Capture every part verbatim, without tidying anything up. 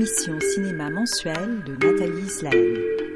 l'émission cinéma mensuelle de Nathalie Slaen.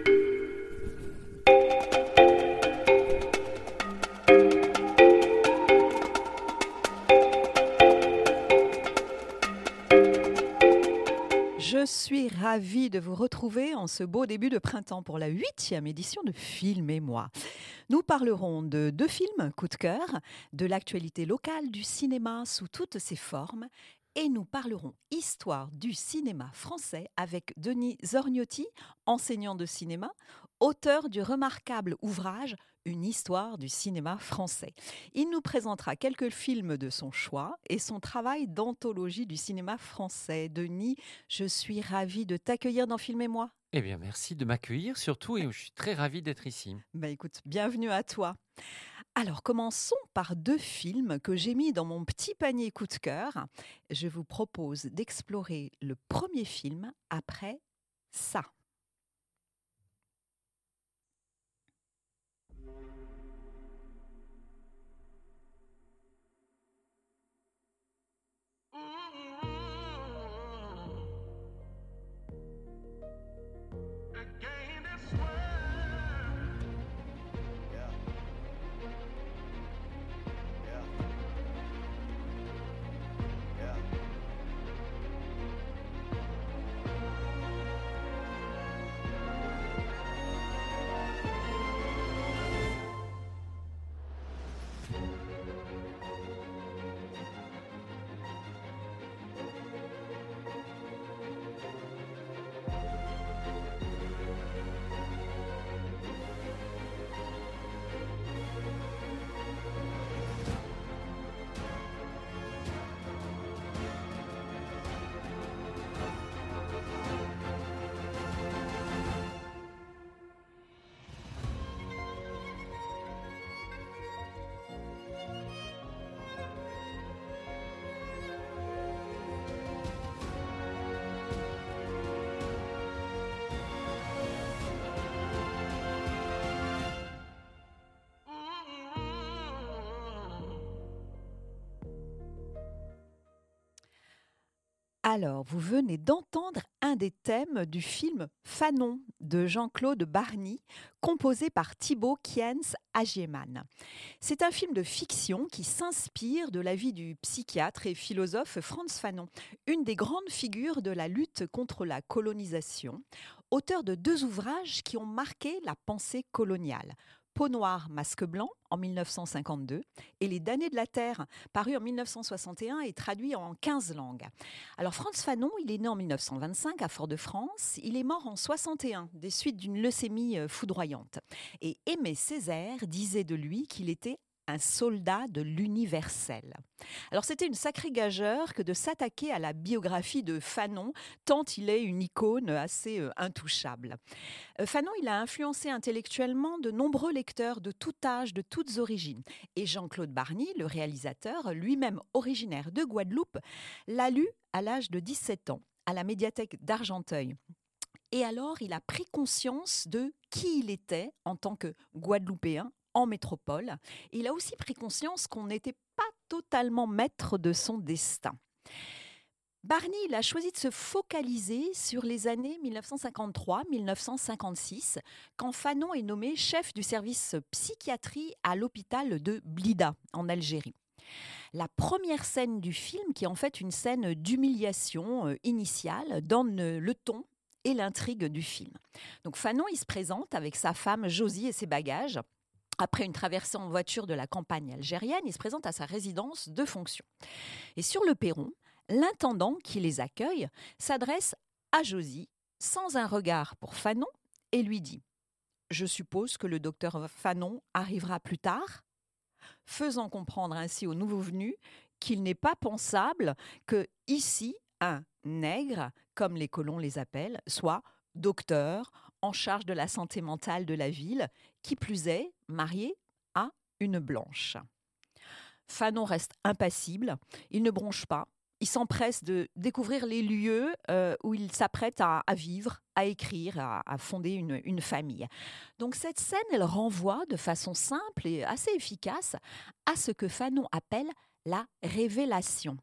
Je suis ravie de vous retrouver en ce beau début de printemps pour la huitième édition de Film et moi. Nous parlerons de deux films coup de cœur, de l'actualité locale du cinéma sous toutes ses formes, et nous parlerons histoire du cinéma français avec Denis Zorgnotti, enseignant de cinéma, auteur du remarquable ouvrage Une histoire du cinéma français. Il nous présentera quelques films de son choix et son travail d'anthologie du cinéma français. Denis, je suis ravie de t'accueillir dans Film et moi. Eh bien, merci de m'accueillir surtout et je suis très ravie d'être ici. Ben écoute, bienvenue à toi. Alors, commençons par deux films que j'ai mis dans mon petit panier coup de cœur. Je vous propose d'explorer le premier film après ça. Alors, vous venez d'entendre un des thèmes du film Fanon de Jean-Claude Barny, composé par Thibaut Kientz-Agyeman. C'est un film de fiction qui s'inspire de la vie du psychiatre et philosophe Frantz Fanon, une des grandes figures de la lutte contre la colonisation, auteur de deux ouvrages qui ont marqué la pensée coloniale. Peau noire, masque blanc en dix-neuf cent cinquante-deux et Les damnés de la terre, paru en dix-neuf cent soixante et un et traduit en quinze langues. Alors Frantz Fanon, il est né en dix-neuf cent vingt-cinq à Fort-de-France, il est mort en soixante et un des suites d'une leucémie foudroyante. Et Aimé Césaire disait de lui qu'il était un soldat de l'universel. Alors c'était une sacrée gageure que de s'attaquer à la biographie de Fanon, tant il est une icône assez euh, intouchable. Euh, Fanon, il a influencé intellectuellement de nombreux lecteurs de tout âge, de toutes origines. Et Jean-Claude Barny, le réalisateur, lui-même originaire de Guadeloupe, l'a lu à l'âge de dix-sept ans, à la médiathèque d'Argenteuil. Et alors, il a pris conscience de qui il était en tant que Guadeloupéen, en métropole. Il a aussi pris conscience qu'on n'était pas totalement maître de son destin. Barny, il a choisi de se focaliser sur les années dix-neuf cent cinquante-trois dix-neuf cent cinquante-six, quand Fanon est nommé chef du service psychiatrie à l'hôpital de Blida, en Algérie. La première scène du film, qui est en fait une scène d'humiliation initiale, donne le ton et l'intrigue du film. Donc Fanon, il se présente avec sa femme Josie et ses bagages. Après une traversée en voiture de la campagne algérienne, il se présente à sa résidence de fonction. Et sur le perron, l'intendant qui les accueille s'adresse à Josie sans un regard pour Fanon et lui dit « Je suppose que le docteur Fanon arrivera plus tard ?» faisant comprendre ainsi aux nouveaux venus qu'il n'est pas pensable que ici un nègre, comme les colons les appellent, soit docteur en charge de la santé mentale de la ville, qui plus est marié à une blanche. Fanon reste impassible, il ne bronche pas, il s'empresse de découvrir les lieux euh, où il s'apprête à, à vivre, à écrire, à, à fonder une, une famille. Donc cette scène, elle renvoie de façon simple et assez efficace à ce que Fanon appelle la révélation.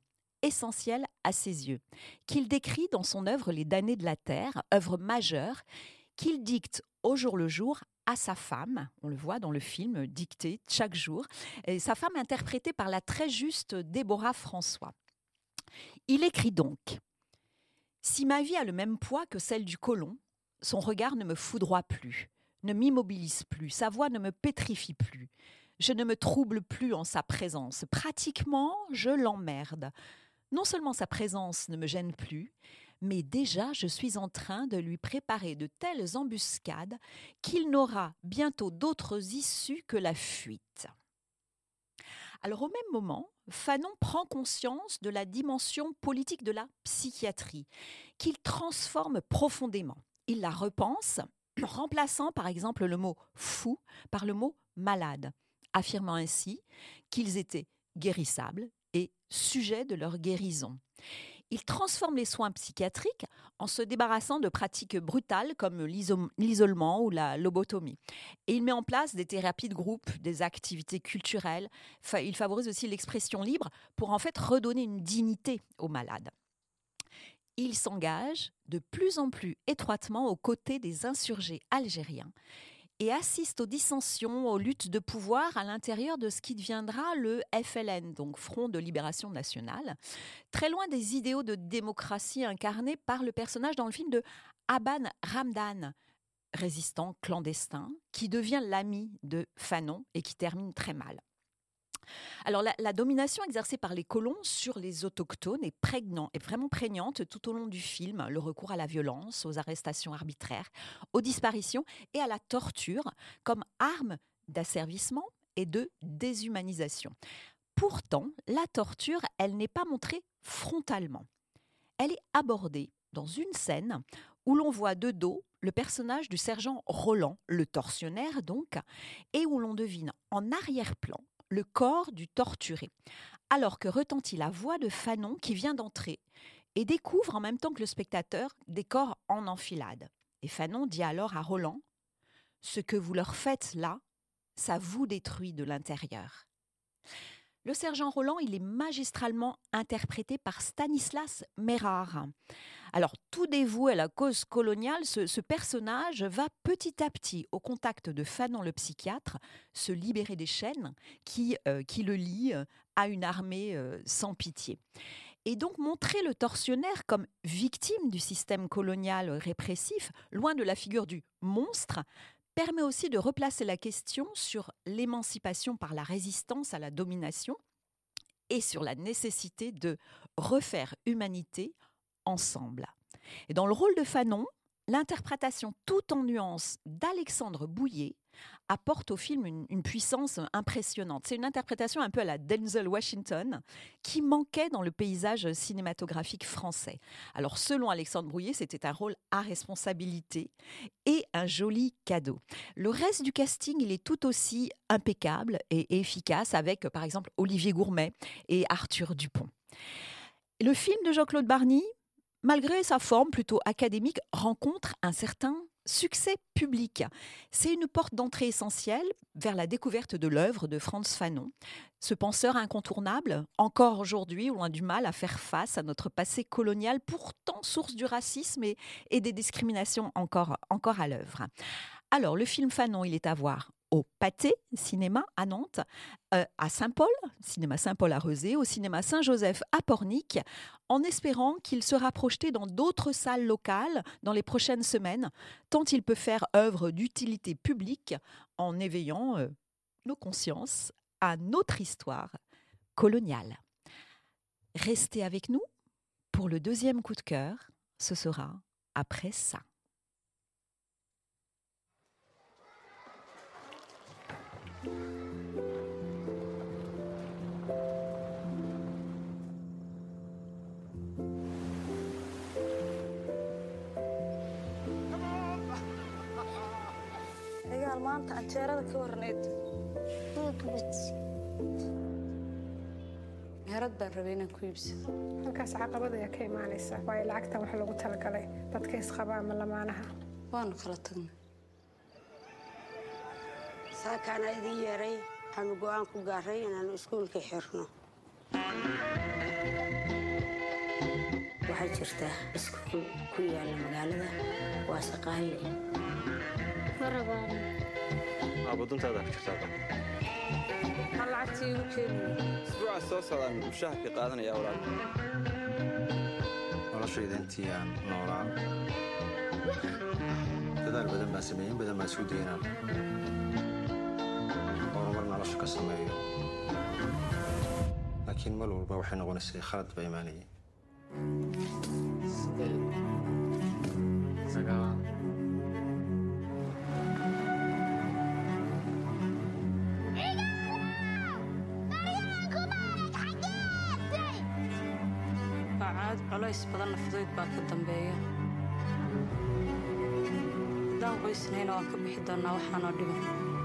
essentielle à ses yeux, qu'il décrit dans son œuvre Les damnés de la terre, œuvre majeure, qu'il dicte au jour le jour à sa femme, on le voit dans le film, dictée chaque jour, et sa femme interprétée par la très juste Déborah François. Il écrit donc « Si ma vie a le même poids que celle du colon, son regard ne me foudroie plus, ne m'immobilise plus, sa voix ne me pétrifie plus. Je ne me trouble plus en sa présence. Pratiquement, je l'emmerde. Non seulement sa présence ne me gêne plus, mais déjà je suis en train de lui préparer de telles embuscades qu'il n'aura bientôt d'autres issues que la fuite. » Alors au même moment, Fanon prend conscience de la dimension politique de la psychiatrie, qu'il transforme profondément. Il la repense, remplaçant par exemple le mot « fou » par le mot « malade », affirmant ainsi qu'ils étaient guérissables et sujets de leur guérison. Il transforme les soins psychiatriques en se débarrassant de pratiques brutales comme l'isolement ou la lobotomie. Et il met en place des thérapies de groupe, des activités culturelles. Il favorise aussi l'expression libre pour en fait redonner une dignité aux malades. Il s'engage de plus en plus étroitement aux côtés des insurgés algériens et assiste aux dissensions, aux luttes de pouvoir à l'intérieur de ce qui deviendra le F L N, donc Front de Libération Nationale, très loin des idéaux de démocratie incarnés par le personnage dans le film de Aban Ramdan, résistant clandestin, qui devient l'ami de Fanon et qui termine très mal. Alors la, la domination exercée par les colons sur les autochtones est, prégnant, est vraiment prégnante tout au long du film. Le recours à la violence, aux arrestations arbitraires, aux disparitions et à la torture comme arme d'asservissement et de déshumanisation. Pourtant, la torture, elle n'est pas montrée frontalement. Elle est abordée dans une scène où l'on voit de dos le personnage du sergent Roland, le tortionnaire donc, et où l'on devine en arrière-plan le corps du torturé, alors que retentit la voix de Fanon qui vient d'entrer et découvre en même temps que le spectateur des corps en enfilade. Et Fanon dit alors à Roland « Ce que vous leur faites là, ça vous détruit de l'intérieur. » Le sergent Roland, il est magistralement interprété par Stanislas Mérard. Alors, tout dévoué à la cause coloniale, ce, ce personnage va petit à petit, au contact de Fanon le psychiatre, se libérer des chaînes qui, euh, qui le lient à une armée euh, sans pitié. Et donc montrer le tortionnaire comme victime du système colonial répressif, loin de la figure du monstre, permet aussi de replacer la question sur l'émancipation par la résistance à la domination et sur la nécessité de refaire humanité ensemble. Et dans le rôle de Fanon, l'interprétation tout en nuances d'Alexandre Bouillet apporte au film une, une puissance impressionnante. C'est une interprétation un peu à la Denzel Washington qui manquait dans le paysage cinématographique français. Alors selon Alexandre Bouillet, c'était un rôle à responsabilité et un joli cadeau. Le reste du casting, il est tout aussi impeccable et efficace avec par exemple Olivier Gourmet et Arthur Dupont. Le film de Jean-Claude Barny, malgré sa forme plutôt académique, rencontre un certain succès public. C'est une porte d'entrée essentielle vers la découverte de l'œuvre de Frantz Fanon, ce penseur incontournable, encore aujourd'hui, où on a du mal à faire face à notre passé colonial, pourtant source du racisme et, et des discriminations encore, encore à l'œuvre. Alors, le film Fanon, il est à voir au Pâté Cinéma à Nantes, euh, à Saint-Paul, cinéma Saint-Paul à Rezé, au cinéma Saint-Joseph à Pornic, en espérant qu'il sera projeté dans d'autres salles locales dans les prochaines semaines, tant il peut faire œuvre d'utilité publique en éveillant euh, nos consciences à notre histoire coloniale. Restez avec nous pour le deuxième coup de cœur, ce sera après ça. maanta canjeerada ka warneed meherad baan rabay inaan ku iibsado halkaas caqabad ayaa ka imaanaysa waayo lacagtan waxa lagu talagalay dadka isqaba ama lamaanaha waanu kala tagnay saakaan idin yeeray waxaanu go'aan ku gaaray inaanu iskuulka xirno waxaa jirta iskuul ku yaala magaalada waa shaqaale aabuduntaada ku jirtaa hal lacagtii ugu keeniyay isbuuca soo socdaan mushaharka qaadanaya walaal noloshayda intii aan noolaa dadaal badan baan sameeyey in badan baan isku daynaa horumar nolosha ka sameeyo laakiin mal walba waxay noqonaysay khalad baa imaanayay sagaal caad culays badanna fudayd baa ka dambeeya haddaan qoysnayna waan ka bixi doonnaa waxaanoo dhiban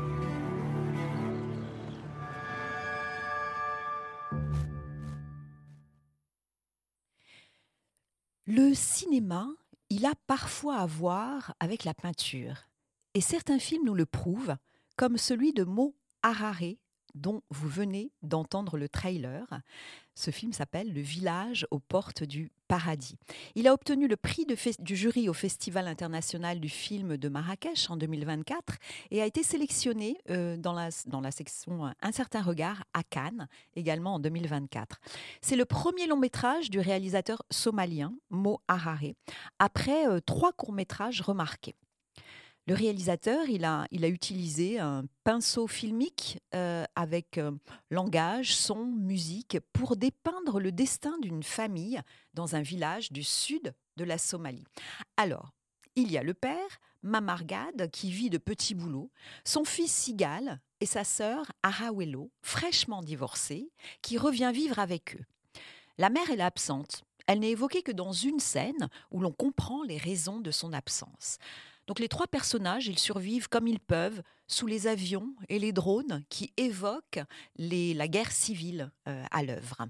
Le cinéma, il a parfois à voir avec la peinture. Et certains films nous le prouvent, comme celui de Mo Harare, dont vous venez d'entendre le trailer. Ce film s'appelle Le village aux portes du paradis. Il a obtenu le prix de fe- du jury au Festival international du film de Marrakech en deux mille vingt-quatre et a été sélectionné euh, dans, la, dans la section Un certain regard à Cannes, également en deux mille vingt-quatre. C'est le premier long métrage du réalisateur somalien Mo Harare, après euh, trois courts-métrages remarqués. Le réalisateur, il a, il a utilisé un pinceau filmique euh, avec euh, langage, son, musique pour dépeindre le destin d'une famille dans un village du sud de la Somalie. Alors, il y a le père, Mamargad, qui vit de petits boulots, son fils Sigal et sa sœur Arawelo, fraîchement divorcée, qui revient vivre avec eux. La mère, elle est absente. Elle n'est évoquée que dans une scène où l'on comprend les raisons de son absence. Donc les trois personnages, ils survivent comme ils peuvent sous les avions et les drones qui évoquent les, la guerre civile euh, à l'œuvre.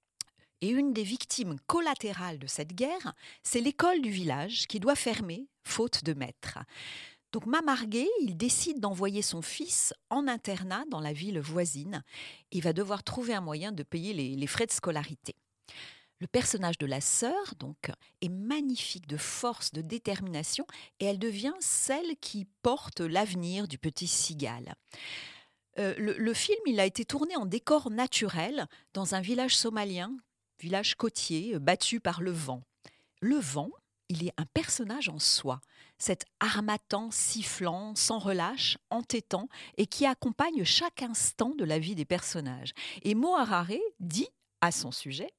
Et une des victimes collatérales de cette guerre, c'est l'école du village qui doit fermer, faute de maître. Donc Mamargué, il décide d'envoyer son fils en internat dans la ville voisine. Il va devoir trouver un moyen de payer les, les frais de scolarité. Le personnage de la sœur, donc, est magnifique de force, de détermination, et elle devient celle qui porte l'avenir du petit Sigal. Euh, le, le film, il a été tourné en décor naturel dans un village somalien, village côtier, battu par le vent. Le vent, il est un personnage en soi, cet harmattan sifflant, sans relâche, entêtant, et qui accompagne chaque instant de la vie des personnages. Et Mo Harare dit à son sujet: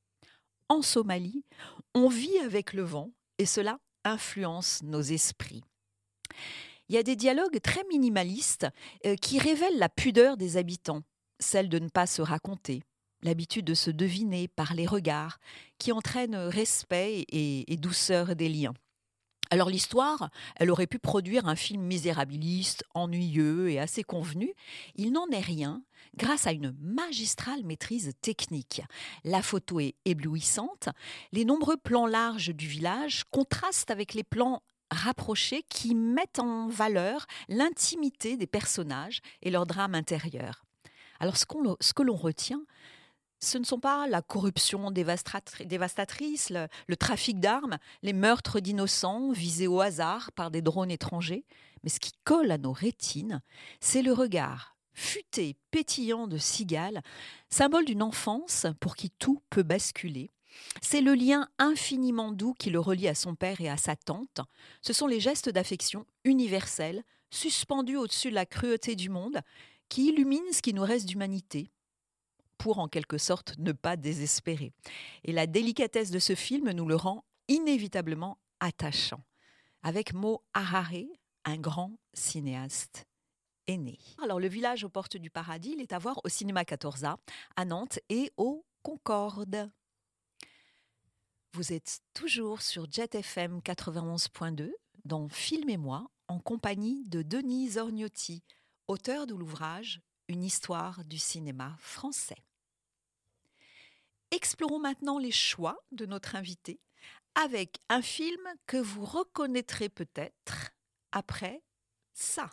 en Somalie, on vit avec le vent et cela influence nos esprits. Il y a des dialogues très minimalistes euh, qui révèlent la pudeur des habitants, celle de ne pas se raconter, l'habitude de se deviner par les regards, qui entraînent respect et, et douceur des liens. Alors l'histoire, elle aurait pu produire un film misérabiliste, ennuyeux et assez convenu. Il n'en est rien grâce à une magistrale maîtrise technique. La photo est éblouissante. Les nombreux plans larges du village contrastent avec les plans rapprochés qui mettent en valeur l'intimité des personnages et leur drame intérieur. Alors ce, qu'on, ce que l'on retient, ce ne sont pas la corruption dévastatrice, le, le trafic d'armes, les meurtres d'innocents visés au hasard par des drones étrangers. Mais ce qui colle à nos rétines, c'est le regard futé, pétillant de Sigal, symbole d'une enfance pour qui tout peut basculer. C'est le lien infiniment doux qui le relie à son père et à sa tante. Ce sont les gestes d'affection universels, suspendus au-dessus de la cruauté du monde, qui illuminent ce qui nous reste d'humanité, pour en quelque sorte ne pas désespérer. Et la délicatesse de ce film nous le rend inévitablement attachant. Avec Mo Harare, un grand cinéaste est né. Alors le village aux portes du paradis, il est à voir au Cinéma quatorze A, à Nantes et au Concorde. Vous êtes toujours sur Jet F M quatre-vingt-onze point deux dans Film et moi, en compagnie de Denis Orgnotti, auteur de l'ouvrage Une histoire du cinéma français. Explorons maintenant les choix de notre invité avec un film que vous reconnaîtrez peut-être après ça.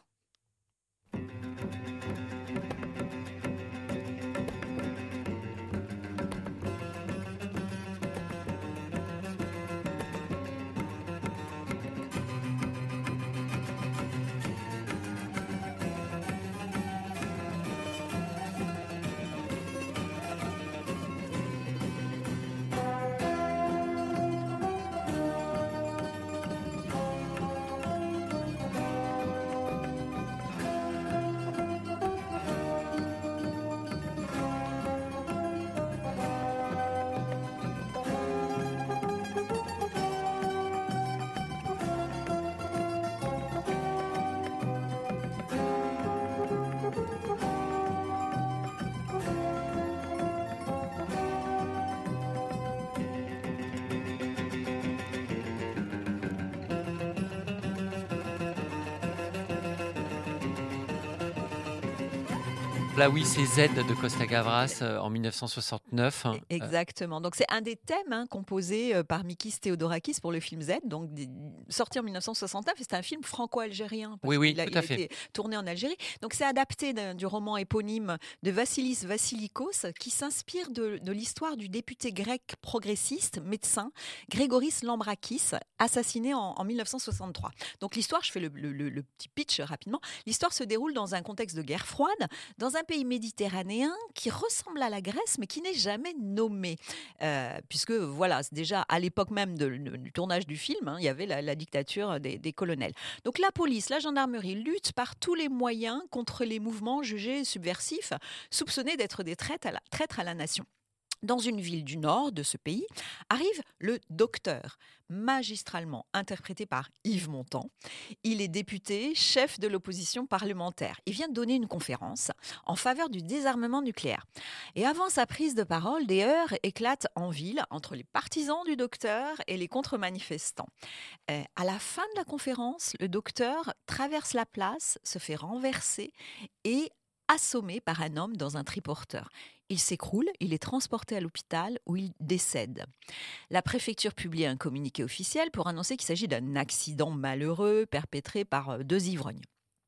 là, oui, c'est Z de Costa Gavras euh, en mille neuf cent soixante-neuf. hein. Euh, Exactement. Donc c'est un des thèmes hein, composés euh, par Mikis Theodorakis pour le film Z, donc des- sorti en mille neuf cent soixante-neuf. Et c'est un film franco-algérien parce Oui, oui, qu'il a, tout il à a fait. été tourné en Algérie. Donc c'est adapté d'un- du roman éponyme de Vassilis Vassilikos qui s'inspire de, de l'histoire du député grec progressiste, médecin, Grégoris Lambrakis, assassiné en, en mille neuf cent soixante-trois. Donc l'histoire, je fais le, le- le- le petit pitch rapidement, l'histoire se déroule dans un contexte de guerre froide, dans un pays méditerranéen qui ressemble à la Grèce, mais qui n'est jamais nommé. Euh, puisque, voilà, c'est déjà à l'époque même de- de- du tournage du film, hein, il y avait la, la dictature des, des colonels. Donc la police, la gendarmerie luttent par tous les moyens contre les mouvements jugés subversifs, soupçonnés d'être des traîtres à la, traîtres à la nation. Dans une ville du nord de ce pays, arrive le docteur, magistralement interprété par Yves Montand. Il est député, chef de l'opposition parlementaire. Il vient de donner une conférence en faveur du désarmement nucléaire. Et avant sa prise de parole, des heurts éclatent en ville entre les partisans du docteur et les contre-manifestants. Euh, à la fin de la conférence, le docteur traverse la place, se fait renverser et assommé par un homme dans un triporteur. Il s'écroule, il est transporté à l'hôpital où il décède. La préfecture publie un communiqué officiel pour annoncer qu'il s'agit d'un accident malheureux perpétré par euh, deux ivrognes.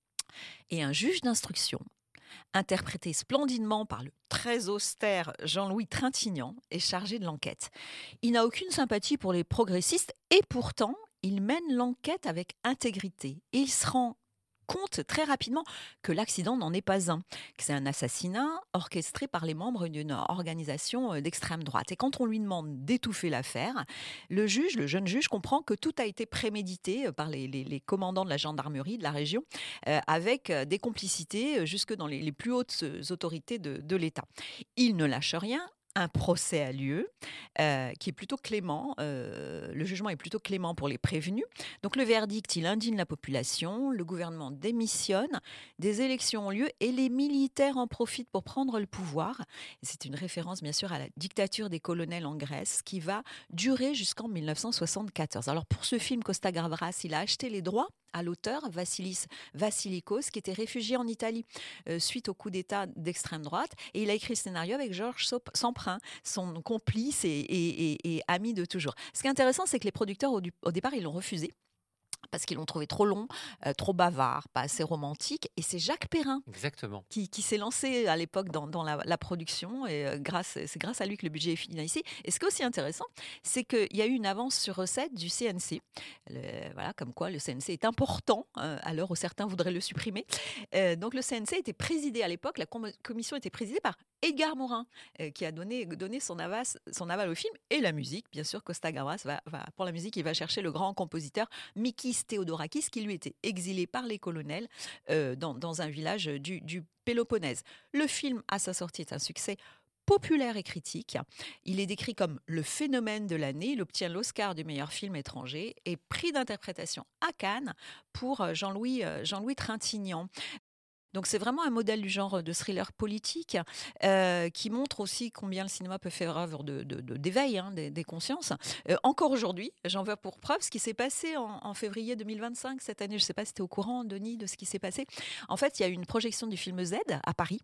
Et un juge d'instruction, interprété splendidement par le très austère Jean-Louis Trintignant, est chargé de l'enquête. Il n'a aucune sympathie pour les progressistes et pourtant, il mène l'enquête avec intégrité. Et il se rend compte très rapidement que l'accident n'en est pas un, que c'est un assassinat orchestré par les membres d'une organisation euh, d'extrême droite. Et quand on lui demande d'étouffer l'affaire, le juge, le jeune juge, comprend que tout a été prémédité euh, par les, les- les commandants de la gendarmerie de la région, euh, avec euh, des complicités euh, jusque dans les, les plus hautes euh, autorités de, de l'État. Il ne lâche rien. Un procès a lieu, euh, qui est plutôt clément. Euh, le jugement est plutôt clément pour les prévenus. Donc le verdict, il indigne la population, le gouvernement démissionne, des élections ont lieu et les militaires en profitent pour prendre le pouvoir. Et c'est une référence bien sûr à la dictature des colonels en Grèce qui va durer jusqu'en mille neuf cent soixante-quatorze. Alors pour ce film, Costa Gavras, il a acheté les droits à l'auteur, Vassilis Vassilikos, qui était réfugié en Italie euh, suite au coup d'État d'extrême droite. Et il a écrit le scénario avec Georges Sop- Semprin, son complice et, et- et- et ami de toujours. Ce qui est intéressant, c'est que les producteurs, au, du- au départ, ils l'ont refusé parce qu'ils l'ont trouvé trop long, euh, trop bavard, pas assez romantique. Et c'est Jacques Perrin Exactement. qui, qui s'est lancé à l'époque dans, dans la, la production et euh, grâce, c'est grâce à lui que le budget est finalisé. Et ce qui est aussi intéressant, c'est qu'il y a eu une avance sur recette du C N C. Le- voilà, comme quoi le C N C est important euh, à l'heure où certains voudraient le supprimer. Euh, donc le C N C était présidé à l'époque, la com- commission était présidée par Edgar Morin, euh, qui a donné, donné son, avas- son aval au film et la musique. Bien sûr, Costa Gavras va, va- pour la musique, il va chercher le grand compositeur Mikis Theodorakis, qui lui était exilé par les colonels euh, dans, dans un village du, du Péloponnèse. Le film, à sa sortie, est un succès populaire et critique. Il est décrit comme le phénomène de l'année. Il obtient l'Oscar du meilleur film étranger et prix d'interprétation à Cannes pour euh, Jean-Louis, euh, Jean-Louis Trintignant. Donc c'est vraiment un modèle du genre de thriller politique euh, qui montre aussi combien le cinéma peut faire œuvre de, de- de- d'éveil hein, des, des consciences. Euh, encore aujourd'hui, j'en veux pour preuve ce qui s'est passé en, en février deux mille vingt-cinq, cette année. Je ne sais pas si tu es au courant, Denis, de ce qui s'est passé. En fait, il y a eu une projection du film Z à Paris.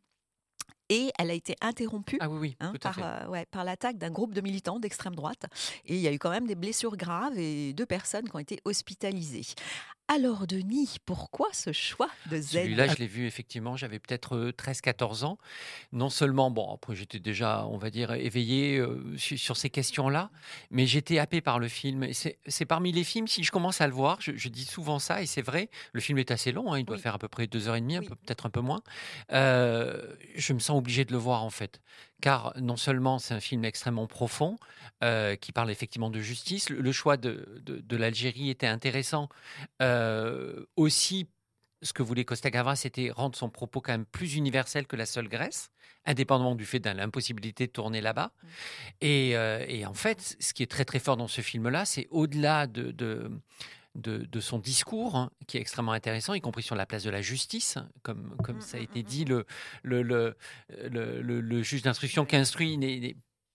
Et elle a été interrompue Ah oui, oui, hein, tout à par, fait. euh, ouais, par l'attaque d'un groupe de militants d'extrême droite. Et il y a eu quand même des blessures graves et deux personnes qui ont été hospitalisées. Alors, Denis, pourquoi ce choix de Z? Celui-là, je l'ai vu effectivement, j'avais peut-être euh, treize quatorze ans. Non seulement, bon, après j'étais déjà, on va dire, éveillé euh, sur, sur ces questions-là, mais j'étais happé par le film. Et c'est, c'est parmi les films, si je commence à le voir, je, je dis souvent ça, et c'est vrai, le film est assez long, hein, il doit Oui. faire à peu près deux heures et demie, un Oui. peu- peut-être un peu moins. Euh, je me sens obligé de le voir en fait, car non seulement c'est un film extrêmement profond, euh, qui parle effectivement de justice, le, le choix de, de- de l'Algérie était intéressant. Euh, aussi, ce que voulait Costa Gavras, c'était rendre son propos quand même plus universel que la seule Grèce, indépendamment du fait de l'impossibilité de tourner là-bas. Mm. Et, euh, et en fait, ce qui est très très fort dans ce film-là, c'est au-delà de, de, de, de son discours, hein, qui est extrêmement intéressant, y compris sur la place de la justice, comme, comme Mm, ça a mm, été mm, dit, le, le, le, le, le- le juge d'instruction qui instruit n'est- n'est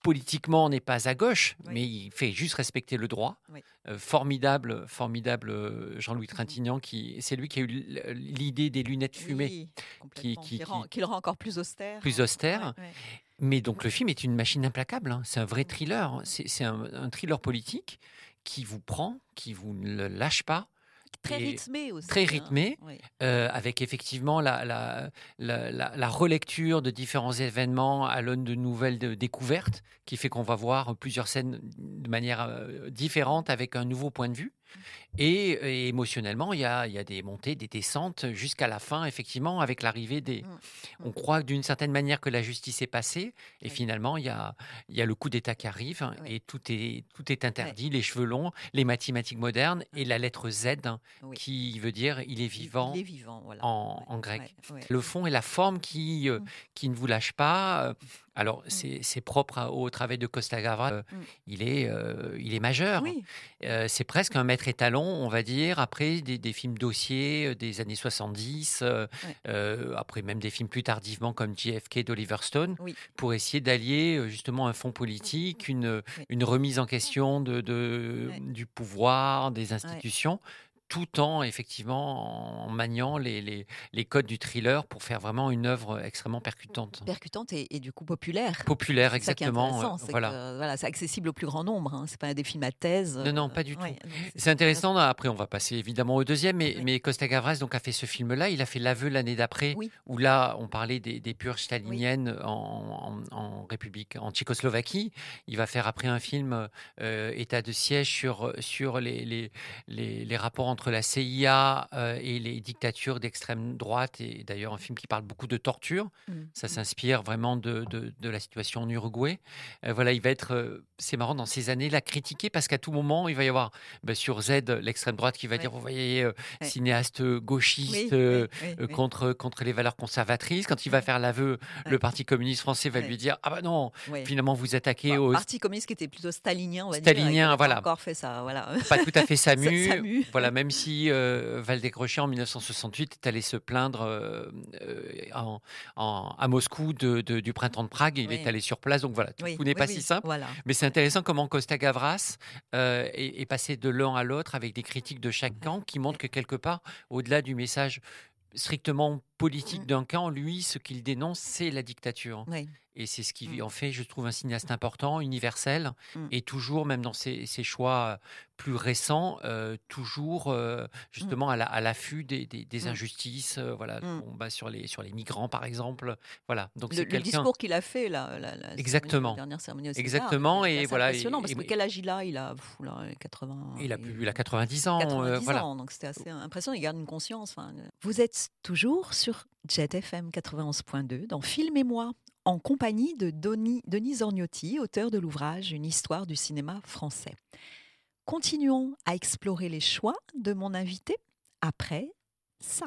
politiquement n'est pas à gauche, Oui. mais il fait juste respecter le droit. Oui. Euh, formidable, formidable euh, Jean-Louis Mhm. Trintignant, qui, c'est lui qui a eu l- l'idée des lunettes fumées, Oui, complètement. qui- Qui, rend, qui- qui le rend encore plus austère. plus hein. austère. Ouais, ouais. Mais donc le film est une machine implacable, hein. C'est un vrai Mhm. thriller, hein. C'est, c'est un, un thriller politique qui vous prend, qui vous ne le lâche pas. Très Et rythmé aussi. très hein. rythmé. Oui. Euh, avec effectivement la, la, la, la- la relecture de différents événements à l'aune de nouvelles de- découvertes, qui fait qu'on va voir plusieurs scènes de manière euh, différente, avec un nouveau point de vue. Et, et émotionnellement, il y a, il y a des montées, des descentes, jusqu'à la fin, effectivement, avec l'arrivée des... Mm. On croit d'une certaine manière que la justice est passée, et Oui. finalement, il y a, il y a le coup d'État qui arrive, hein, Oui. et tout est, tout est interdit, les cheveux longs, les mathématiques modernes, et la lettre Z, hein, Oui. qui veut dire il est Il- vivant Il est vivant, voilà. en, Ouais, en grec. ouais, ouais. Le fond et la forme qui, euh, Mm. qui ne vous lâchent pas. euh, Alors, c'est, c'est propre à- au travail de Costa Gavras. euh, Mm. il, est, euh, il est majeur. Oui, Euh, c'est presque un maître étalon, on va dire, après des, des films dossiers euh, des années soixante-dix, euh, Ouais. euh, après même des films plus tardivement comme J F K d'Oliver Stone, oui. pour essayer d'allier euh, justement un fond politique, une, Oui. une remise en question de, de- Ouais. du pouvoir, des institutions, tout en effectivement en maniant les, les, les codes du thriller pour faire vraiment une œuvre extrêmement percutante. Percutante et, et du coup populaire. Populaire, C'est ça qui est exactement. intéressant, euh, c'est voilà. que, voilà, c'est accessible au plus grand nombre. Hein. C'est pas des films à thèse. Non, non, euh, pas du tout. ouais, donc C'est intéressant. Après, on va passer évidemment au deuxième, mais, Oui. mais Costa Gavras donc, a fait ce film-là. Il a fait L'Aveu l'année d'après, Oui. où là, on parlait des, des purges staliniennes en, en- en République, en Tchécoslovaquie. Il va faire après un film, euh, État de siège, sur, sur les, les, les, les rapports entre la C I A euh, et les dictatures d'extrême droite. Et d'ailleurs, un film qui parle beaucoup de torture. Mm. Ça s'inspire vraiment de, de, de la situation en Uruguay. Euh, voilà, il va être, euh, c'est marrant, dans ces années-là, critiqué parce qu'à tout moment, il va y avoir ben, sur Z l'extrême droite qui va Ouais. dire, vous voyez, euh, Ouais. cinéaste gauchiste Oui, euh, oui, oui, euh, oui. contre, contre les valeurs conservatrices. Quand il va Ouais. faire l'aveu, Ouais. le Parti communiste français va Ouais. lui dire, ah bah non, Ouais. finalement vous attaquez Bah, au Parti communiste qui était plutôt stalinien, on va Stalinien, dire. et qui n'a pas voilà. encore fait ça, voilà. pas tout à fait SAMU. Ça- SAMU. Voilà, même si euh, Valdez-Crochet en mille neuf cent soixante-huit est allé se plaindre euh, euh, en, en- à Moscou de, de- du printemps de Prague, il Oui. est allé sur place, donc voilà, tout, Oui, tout n'est oui, pas oui, si simple. Voilà. Mais c'est intéressant comment Costa Gavras euh, est, est passé de l'un à l'autre avec des critiques de chaque camp qui montrent que quelque part, au-delà du message strictement politique Mm. d'un camp, lui, ce qu'il dénonce, c'est la dictature. Oui. Et c'est ce qui Mm. en fait, je trouve, un cinéaste important, universel, Mm. et toujours, même dans ses, ses choix plus récents, euh, toujours euh, justement à la- à l'affût des, des- des Mm. injustices, euh, voilà, Mm. on bat sur les, sur les migrants, par exemple. Voilà, donc Le, c'est le quelqu'un... discours qu'il a fait, là, la, la Exactement. cérémonie- la dernière cérémonie au César, Exactement, est et assez voilà, impressionnant, et- parce que et- quel âge il a Il a, pff, là, quatre-vingts. Il a, plus, il a quatre-vingt-dix ans, euh, quatre-vingt-dix voilà. ans, donc c'était assez impressionnant. Il garde une conscience. enfin, euh. Vous êtes toujours sur Jet F M quatre-vingt-onze point deux dans Film et moi, en compagnie de Doni- Denis Zorniotti, auteur de l'ouvrage Une histoire du cinéma français. Continuons à explorer les choix de mon invité après ça.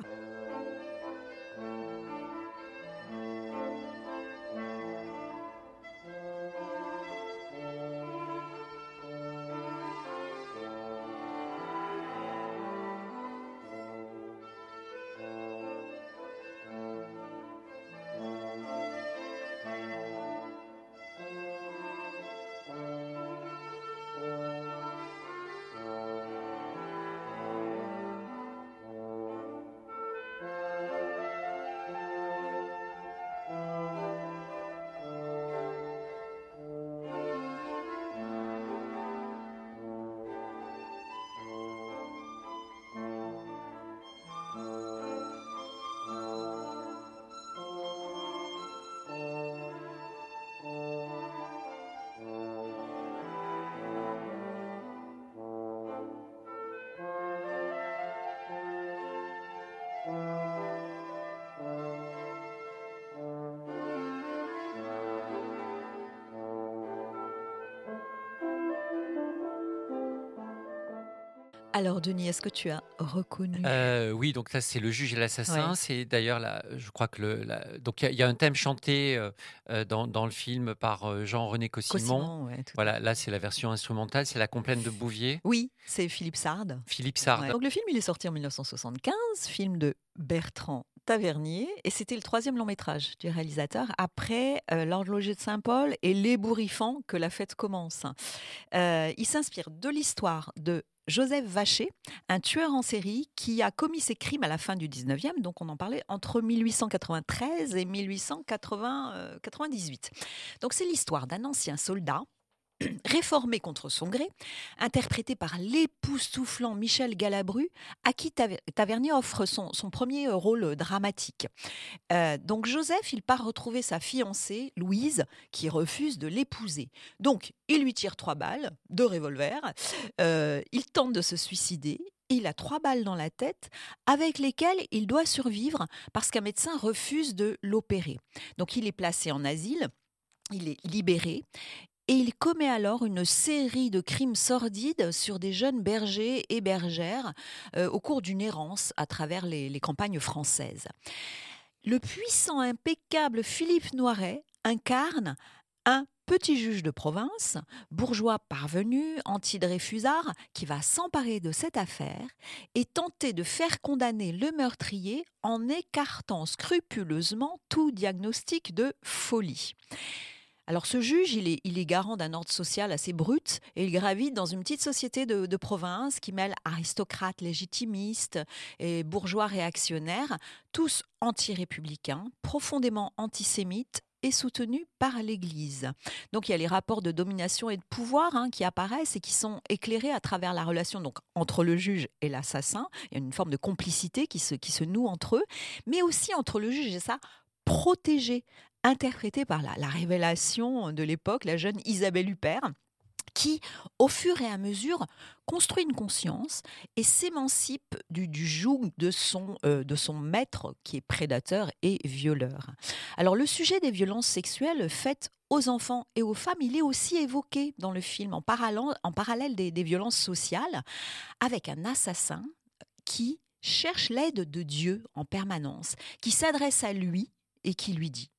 Alors, Denis, est-ce que tu as reconnu Euh, oui, donc là, c'est Le Juge et l'Assassin. Ouais. C'est d'ailleurs, la- je crois que le, la- donc il y, a- il y a un thème chanté euh, euh, dans, dans le film par euh, Jean-René Cossimon. Cossimon, ouais, tout à Voilà, là, c'est la version instrumentale, c'est La Complainte de Bouvier. Oui, c'est Philippe Sard. Philippe Sard. Ouais. Donc le film, il est sorti en mille neuf cent soixante-quinze, film de Bertrand Tavernier et c'était le troisième long métrage du réalisateur après euh, L'Horloger de Saint-Paul et L'Ébouriffant que la fête commence. Euh, il s'inspire de l'histoire de Joseph Vacher, un tueur en série qui a commis ses crimes à la fin du dix-neuvième, donc on en parlait, entre mille huit cent quatre-vingt-treize et mille huit cent quatre-vingt-dix-huit. Donc c'est l'histoire d'un ancien soldat réformé contre son gré, interprété par l'époustouflant Michel Galabru, à qui Taver- Tavernier offre son, son premier rôle dramatique. Euh, donc Joseph, il part retrouver sa fiancée, Louise, qui refuse de l'épouser. Donc il lui tire trois balles de revolver, euh, il tente de se suicider, il a trois balles dans la tête avec lesquelles il doit survivre parce qu'un médecin refuse de l'opérer. Donc il est placé en asile, il est libéré. Et il commet alors une série de crimes sordides sur des jeunes bergers et bergères euh, au cours d'une errance à travers les, les campagnes françaises. Le puissant, impeccable Philippe Noiret incarne un petit juge de province, bourgeois parvenu, anti-Dreyfusard, qui va s'emparer de cette affaire et tenter de faire condamner le meurtrier en écartant scrupuleusement tout diagnostic de folie. Alors ce juge, il est, il est garant d'un ordre social assez brut et il gravite dans une petite société de, de province qui mêle aristocrates légitimistes et bourgeois réactionnaires, tous anti-républicains, profondément antisémites et soutenus par l'Église. Donc il y a les rapports de domination et de pouvoir hein, qui apparaissent et qui sont éclairés à travers la relation donc, entre le juge et l'assassin. Il y a une forme de complicité qui se, qui se noue entre eux, mais aussi entre le juge et sa protégée, interprétée par la, la révélation de l'époque, la jeune Isabelle Huppert, qui, au fur et à mesure, construit une conscience et s'émancipe du, du joug de son, euh, de son maître, qui est prédateur et violeur. Alors, le sujet des violences sexuelles faites aux enfants et aux femmes, il est aussi évoqué dans le film, en parallèle, en parallèle des, des violences sociales, avec un assassin qui cherche l'aide de Dieu en permanence, qui s'adresse à lui et qui lui dit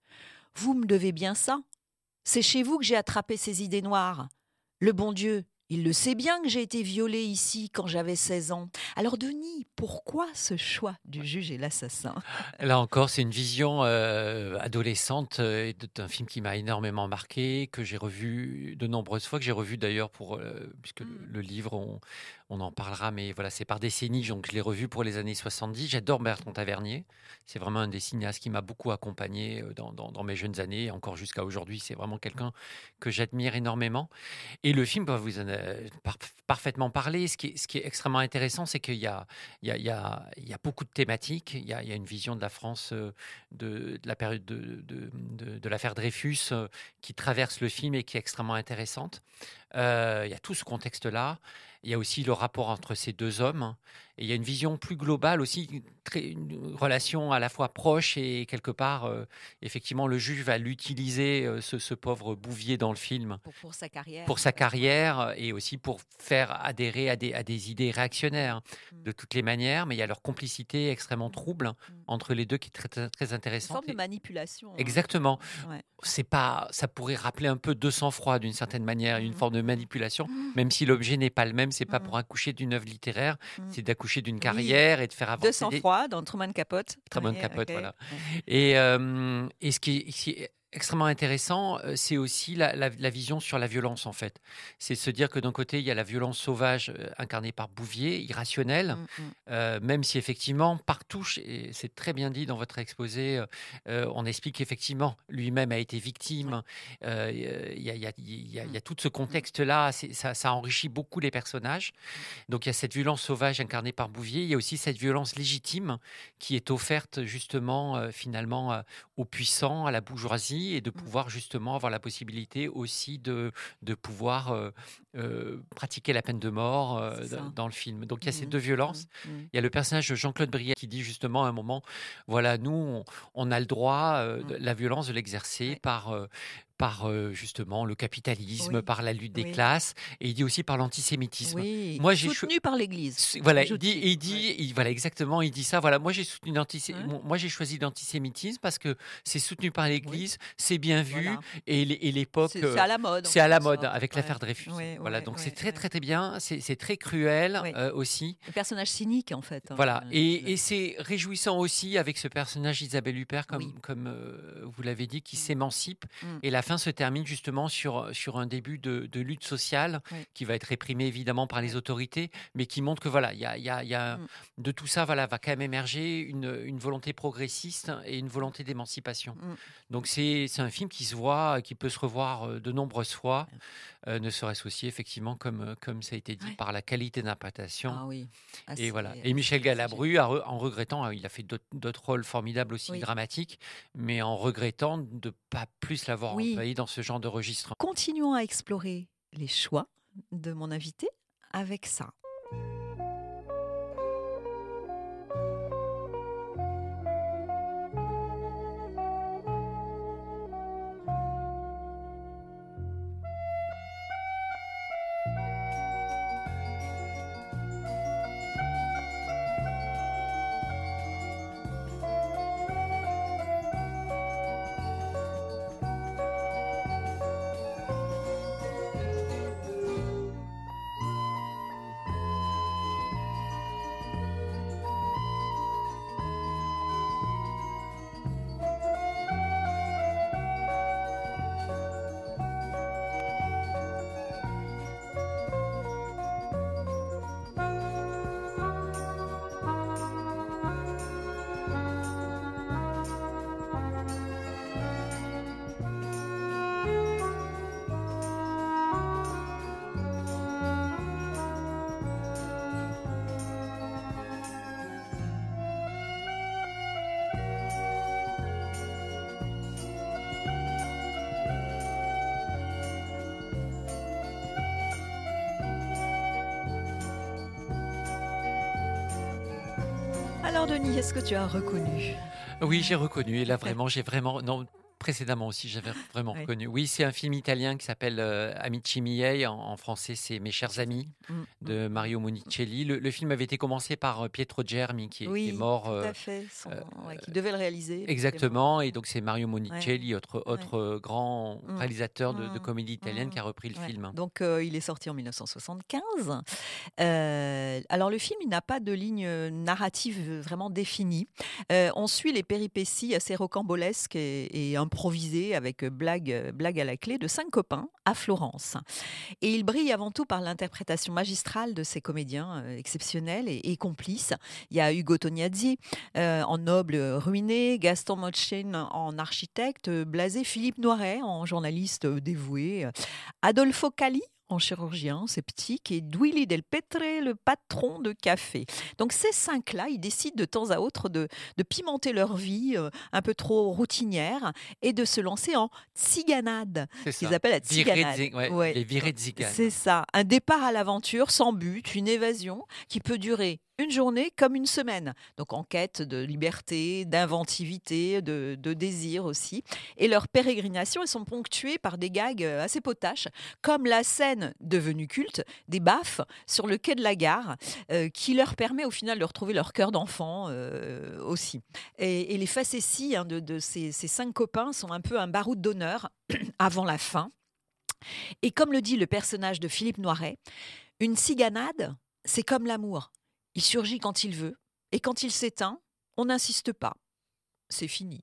« Vous me devez bien ça. C'est chez vous que j'ai attrapé ces idées noires. Le bon Dieu, il le sait bien que j'ai été violée ici quand j'avais seize ans. Alors Denis, pourquoi ce choix du juge et l'assassin ?» Là encore, c'est une vision euh, adolescente euh, d'un film qui m'a énormément marqué, que j'ai revu de nombreuses fois, que j'ai revu d'ailleurs pour, euh, puisque le, le livre, on, on en parlera, mais voilà, c'est par décennies, donc je l'ai revu pour les années soixante-dix. J'adore Bertrand Tavernier, c'est vraiment un des cinéastes qui m'a beaucoup accompagné dans, dans, dans mes jeunes années, encore jusqu'à aujourd'hui, c'est vraiment quelqu'un que j'admire énormément. Et le film, bah, vous en avez par- parfaitement parlé. Ce qui est, ce qui est extrêmement intéressant, c'est qu'il y a, il y a, il y a, il y a beaucoup de thématiques. Il y a, il y a une vision de la France euh, de, de la période de, de, de, de l'affaire Dreyfus euh, qui traverse le film et qui est extrêmement intéressante. Euh, il y a tout ce contexte-là. Il y a aussi le rapport entre ces deux hommes. Et il y a une vision plus globale aussi, très, une relation à la fois proche et quelque part, euh, effectivement, le juge va l'utiliser, euh, ce, ce pauvre Bouvier dans le film, pour, pour sa carrière. pour sa carrière et aussi pour faire adhérer à des, à des idées réactionnaires Mm. de toutes les manières. Mais il y a leur complicité extrêmement trouble Mm. entre les deux qui est très, très, très Une intéressante. forme de Et- manipulation. hein. Exactement. Ouais. C'est pas, ça pourrait rappeler un peu de sang-froid d'une certaine manière, une Mm. forme de Mm. manipulation, Mm. même si l'objet n'est pas le même. C'est pas Mm. pour accoucher d'une œuvre littéraire, Mm. c'est d'accoucher d'une Oui. carrière et de faire De avancer des, sang-froid dans Truman Capote. Truman Ouais, Capote, ok. voilà. Ouais. Et, euh, et ce qui est, ce qui est extrêmement intéressant, euh, c'est aussi la, la- la vision sur la violence, en fait. C'est se dire que d'un côté, il y a la violence sauvage euh, incarnée par Bouvier, irrationnelle, Mm, mm. euh, même si effectivement, partout, et c'est très bien dit dans votre exposé, euh, euh, on explique qu'effectivement, lui-même a été victime. Euh, Il y, a, il y a- il y a- il y a tout ce contexte-là, c'est- ça, ça enrichit beaucoup les personnages. Donc il y a cette violence sauvage incarnée par Bouvier, il y a aussi cette violence légitime qui est offerte justement, euh, finalement, euh, aux puissants, à la bourgeoisie, et de pouvoir justement avoir la possibilité aussi de, de pouvoir euh, euh, pratiquer la peine de mort euh, C'est ça. dans dans le film. Donc il y a ces Mhm. deux violences. Mm, mm. Il y a le personnage de Jean-Claude Briet qui dit justement à un moment, voilà, nous, on, on a le droit, euh, de, Mm. la violence, de l'exercer Ouais. par, euh, par euh, justement le capitalisme, Oui, par la lutte des oui. classes, et il dit aussi par l'antisémitisme. Oui, Moi, j'ai cho- soutenu par l'Église. c'est- voilà, il dit, ajoute-t-il. il dit, Ouais. il- voilà exactement, il dit ça. Voilà, moi j'ai soutenu l'antisé- Ouais. mon- moi j'ai choisi l'antisémitisme parce que c'est soutenu par Oui, l'Église, c'est bien vu, voilà. et, l'é- et l'époque, C'est c'est euh, à la mode en c'est à la quelque mode sorte. avec Ouais. l'affaire Dreyfus. Ouais, Voilà, ouais, donc c'est ouais, très ouais. très très bien, c'est c'est très cruel Ouais. euh, aussi. Le personnage cynique en fait. hein. Voilà, Euh, et, et c'est réjouissant aussi avec ce personnage Isabelle Huppert, comme, Oui. comme euh, vous l'avez dit, qui Mm. s'émancipe. Mm. Et la fin se termine justement sur, sur un début de, de lutte sociale Oui. qui va être réprimée évidemment par les Ouais. autorités, mais qui montre que voilà, il y a, il y a- il y a- Mm. de tout ça voilà, va quand même émerger une, une volonté progressiste et une volonté d'émancipation. Mm. Donc c'est c'est un film qui se voit, qui peut se revoir euh, de nombreuses fois, euh, ne serait-ce aussi effectivement, comme, euh, comme ça a été dit, Ouais. par la qualité d'interprétation. Ah oui. Ah, Et voilà. c'est- Et Michel c'est Galabru, a re- en regrettant, euh, il a fait d'autres d'autres rôles formidables aussi Oui. dramatiques, mais en regrettant de pas plus l'avoir Oui. employé dans ce genre de registre. Continuons à explorer les choix de mon invité avec ça. Alors Denis, est-ce que tu as reconnu? Oui, j'ai reconnu. Et là, vraiment, j'ai vraiment. Non, précédemment aussi, j'avais vraiment Oui. reconnu. Oui, c'est un film italien qui s'appelle euh, Amici miei. En, en français, c'est Mes chers amis, Mm, mm, de Mario Monicelli. Le, le film avait été commencé par euh, Pietro Germi, qui est, qui est Oui, mort. tout euh, à fait. Son- euh, ouais, qui devait le réaliser. mais qui est Exactement, mort. et donc c'est Mario Monicelli, autre, autre euh, grand Mm. réalisateur de, de Mm. comédie italienne, qui a repris le Ouais. film. Donc, euh, il est sorti en mille neuf cent soixante-quinze. Euh, alors, le film, il n'a pas de ligne narrative vraiment définie. Euh, on suit les péripéties assez rocambolesques et, et improvisées avec blague, blague à la clé de cinq copains à Florence. Et il brille avant tout par l'interprétation magistrale de ces comédiens euh, exceptionnels et, et complices. Il y a Ugo Tognazzi euh, en noble ruiné, Gaston Motchen en architecte blasé, Philippe Noiret en journaliste dévoué, Adolfo Cali en chirurgien sceptique et Duilio Del Petre, le patron de café. Donc ces cinq-là, ils décident de temps à autre de, de pimenter leur vie euh, un peu trop routinière et de se lancer en tziganade, C'est ce qu'ils ça. appellent la Viré de tziganade. zi- ouais, Ouais. les virées de zigane. C'est ça, un départ à l'aventure sans but, une évasion qui peut durer une journée comme une semaine. Donc en quête de liberté, d'inventivité, de, de désir aussi. Et leurs pérégrinations, elles sont ponctuées par des gags euh, assez potaches, comme la scène devenue culte des baffes sur le quai de la gare, euh, qui leur permet au final de retrouver leur cœur d'enfant euh, aussi. Et, et les facéties hein, de, de ces, ces cinq copains sont un peu un baroud d'honneur avant la fin. Et comme le dit le personnage de Philippe Noiret, une ciganade, c'est comme l'amour. Il surgit quand il veut, et quand il s'éteint, on n'insiste pas. C'est fini.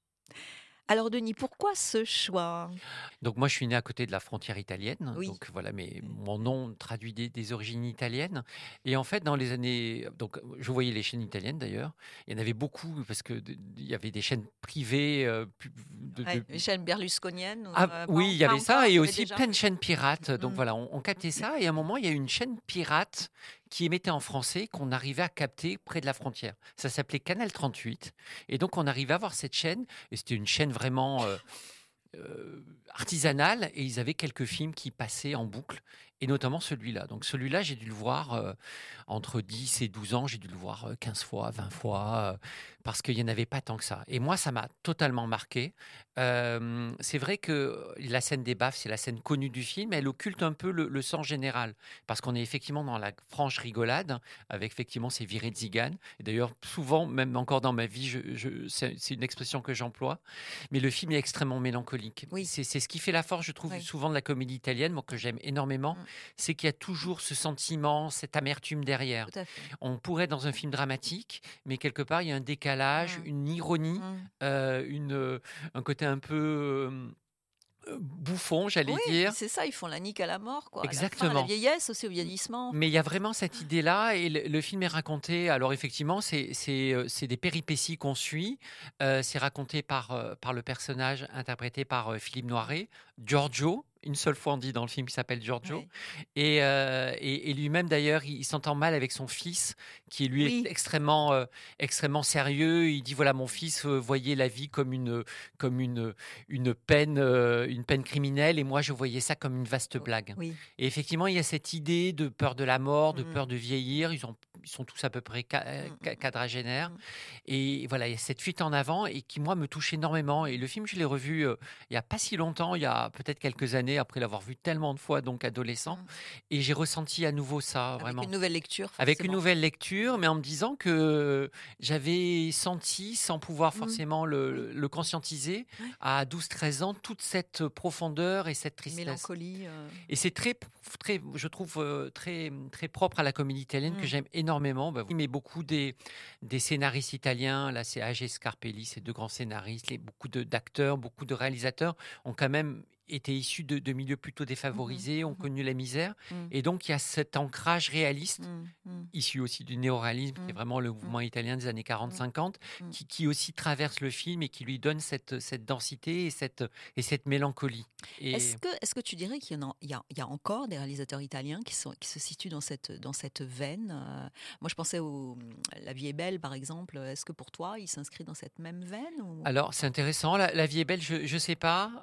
Alors Denis, pourquoi ce choix? Donc moi, je suis né à côté de la frontière italienne. Oui. Donc voilà, mais mon nom traduit des, des origines italiennes. Et en fait, dans les années, donc je voyais les chaînes italiennes d'ailleurs. Il y en avait beaucoup parce que de- il y avait des chaînes privées. euh, pu- de- Ouais, de- les chaînes berlusconiennes ou, Ah, euh, pas oui, en- il y pas avait encore, ça, il et y avait aussi déjà plein de chaînes pirates. Donc Mm. voilà, on, on captait ça. Et à un moment, il y a eu une chaîne pirate qui émettait en français qu'on arrivait à capter près de la frontière. Ça s'appelait Canal trente-huit. Et donc, on arrivait à voir cette chaîne. Et c'était une chaîne vraiment euh, euh, artisanale. Et ils avaient quelques films qui passaient en boucle. et notamment celui-là. Donc celui-là, j'ai dû le voir euh, entre dix et douze ans, j'ai dû le voir euh, quinze fois, vingt fois, euh, parce qu'il n'y en avait pas tant que ça. Et moi, ça m'a totalement marqué. Euh, c'est vrai que la scène des baffes, c'est la scène connue du film, elle occulte un peu le, le sens général, parce qu'on est effectivement dans la franche rigolade, avec effectivement ces virées de zigane. Et d'ailleurs, souvent, même encore dans ma vie, je, je, c'est, c'est une expression que j'emploie, mais le film est extrêmement mélancolique. Oui. C'est, c'est ce qui fait la force, je trouve, Oui. souvent de la comédie italienne, moi, que j'aime énormément, Mm. c'est qu'il y a toujours ce sentiment, cette amertume derrière. Tout à fait. On pourrait être dans un film dramatique, mais quelque part, il y a un décalage, Mm. une ironie, Mm. euh, une, euh, un côté un peu euh, euh, bouffon, j'allais Oui, dire. c'est ça, ils font la nique à la mort, quoi. À la fin, à la Exactement. vieillesse, aussi au vieillissement. Mais il y a vraiment cette idée-là, et le, le film est raconté. Alors effectivement, c'est, c'est, euh, c'est des péripéties qu'on suit. Euh, c'est raconté par, euh, par le personnage interprété par euh, Philippe Noiret, Giorgio. Une seule fois on dit dans le film qu'il s'appelle Giorgio. Ouais. Et, euh, et, et lui-même d'ailleurs, il, il s'entend mal avec son fils, qui lui Oui. est extrêmement, euh, extrêmement sérieux. Il dit voilà, mon fils euh, voyait la vie comme une, comme une, une peine, euh, une peine criminelle, et moi je voyais ça comme une vaste blague. Oui. Et effectivement, il y a cette idée de peur de la mort, de Mhm. peur de vieillir. Ils, ont, ils sont tous à peu près ca- euh, Mhm. ca- quadragénaires. Mhm. Et voilà, il y a cette fuite en avant et qui, moi, me touche énormément. Et le film, je l'ai revu euh, il n'y a pas si longtemps, il y a peut-être quelques années, après l'avoir vu tellement de fois, donc adolescent. Mhm. Et j'ai ressenti à nouveau ça, Avec vraiment. une nouvelle lecture, Avec une forcément. nouvelle lecture, mais en me disant que j'avais senti, sans pouvoir Mhm. forcément le, le conscientiser, Ouais. à douze treize ans, toute cette profondeur et cette tristesse. Mélancolie. euh, Et c'est très, très, je trouve euh, très, très propre à la comédie italienne que Mm. j'aime énormément. Bah, mais beaucoup des, des scénaristes italiens, là c'est Age et Scarpelli, ces deux grands scénaristes, les, beaucoup de, d'acteurs, beaucoup de réalisateurs ont quand même été issus de, de milieux plutôt défavorisés, ont mhm. connu la misère. Mm. Et donc il y a cet ancrage réaliste, Mm. Mm. issu aussi du néoréalisme, qui est Mm. vraiment le mouvement italien des années quarante cinquante, Mm. qui, qui aussi traverse le film et qui lui donne cette, cette densité et cette, et cette mélancolie. Et... Est-ce que, est-ce que tu dirais qu'il y, en a, il y, a, il y a encore des réalisateurs italiens qui, sont, qui se situent dans cette, dans cette veine euh, Moi, je pensais au La vie est belle, par exemple. Est-ce que pour toi, il s'inscrit dans cette même veine ou... Alors, c'est intéressant. La, la vie est belle, je ne sais pas.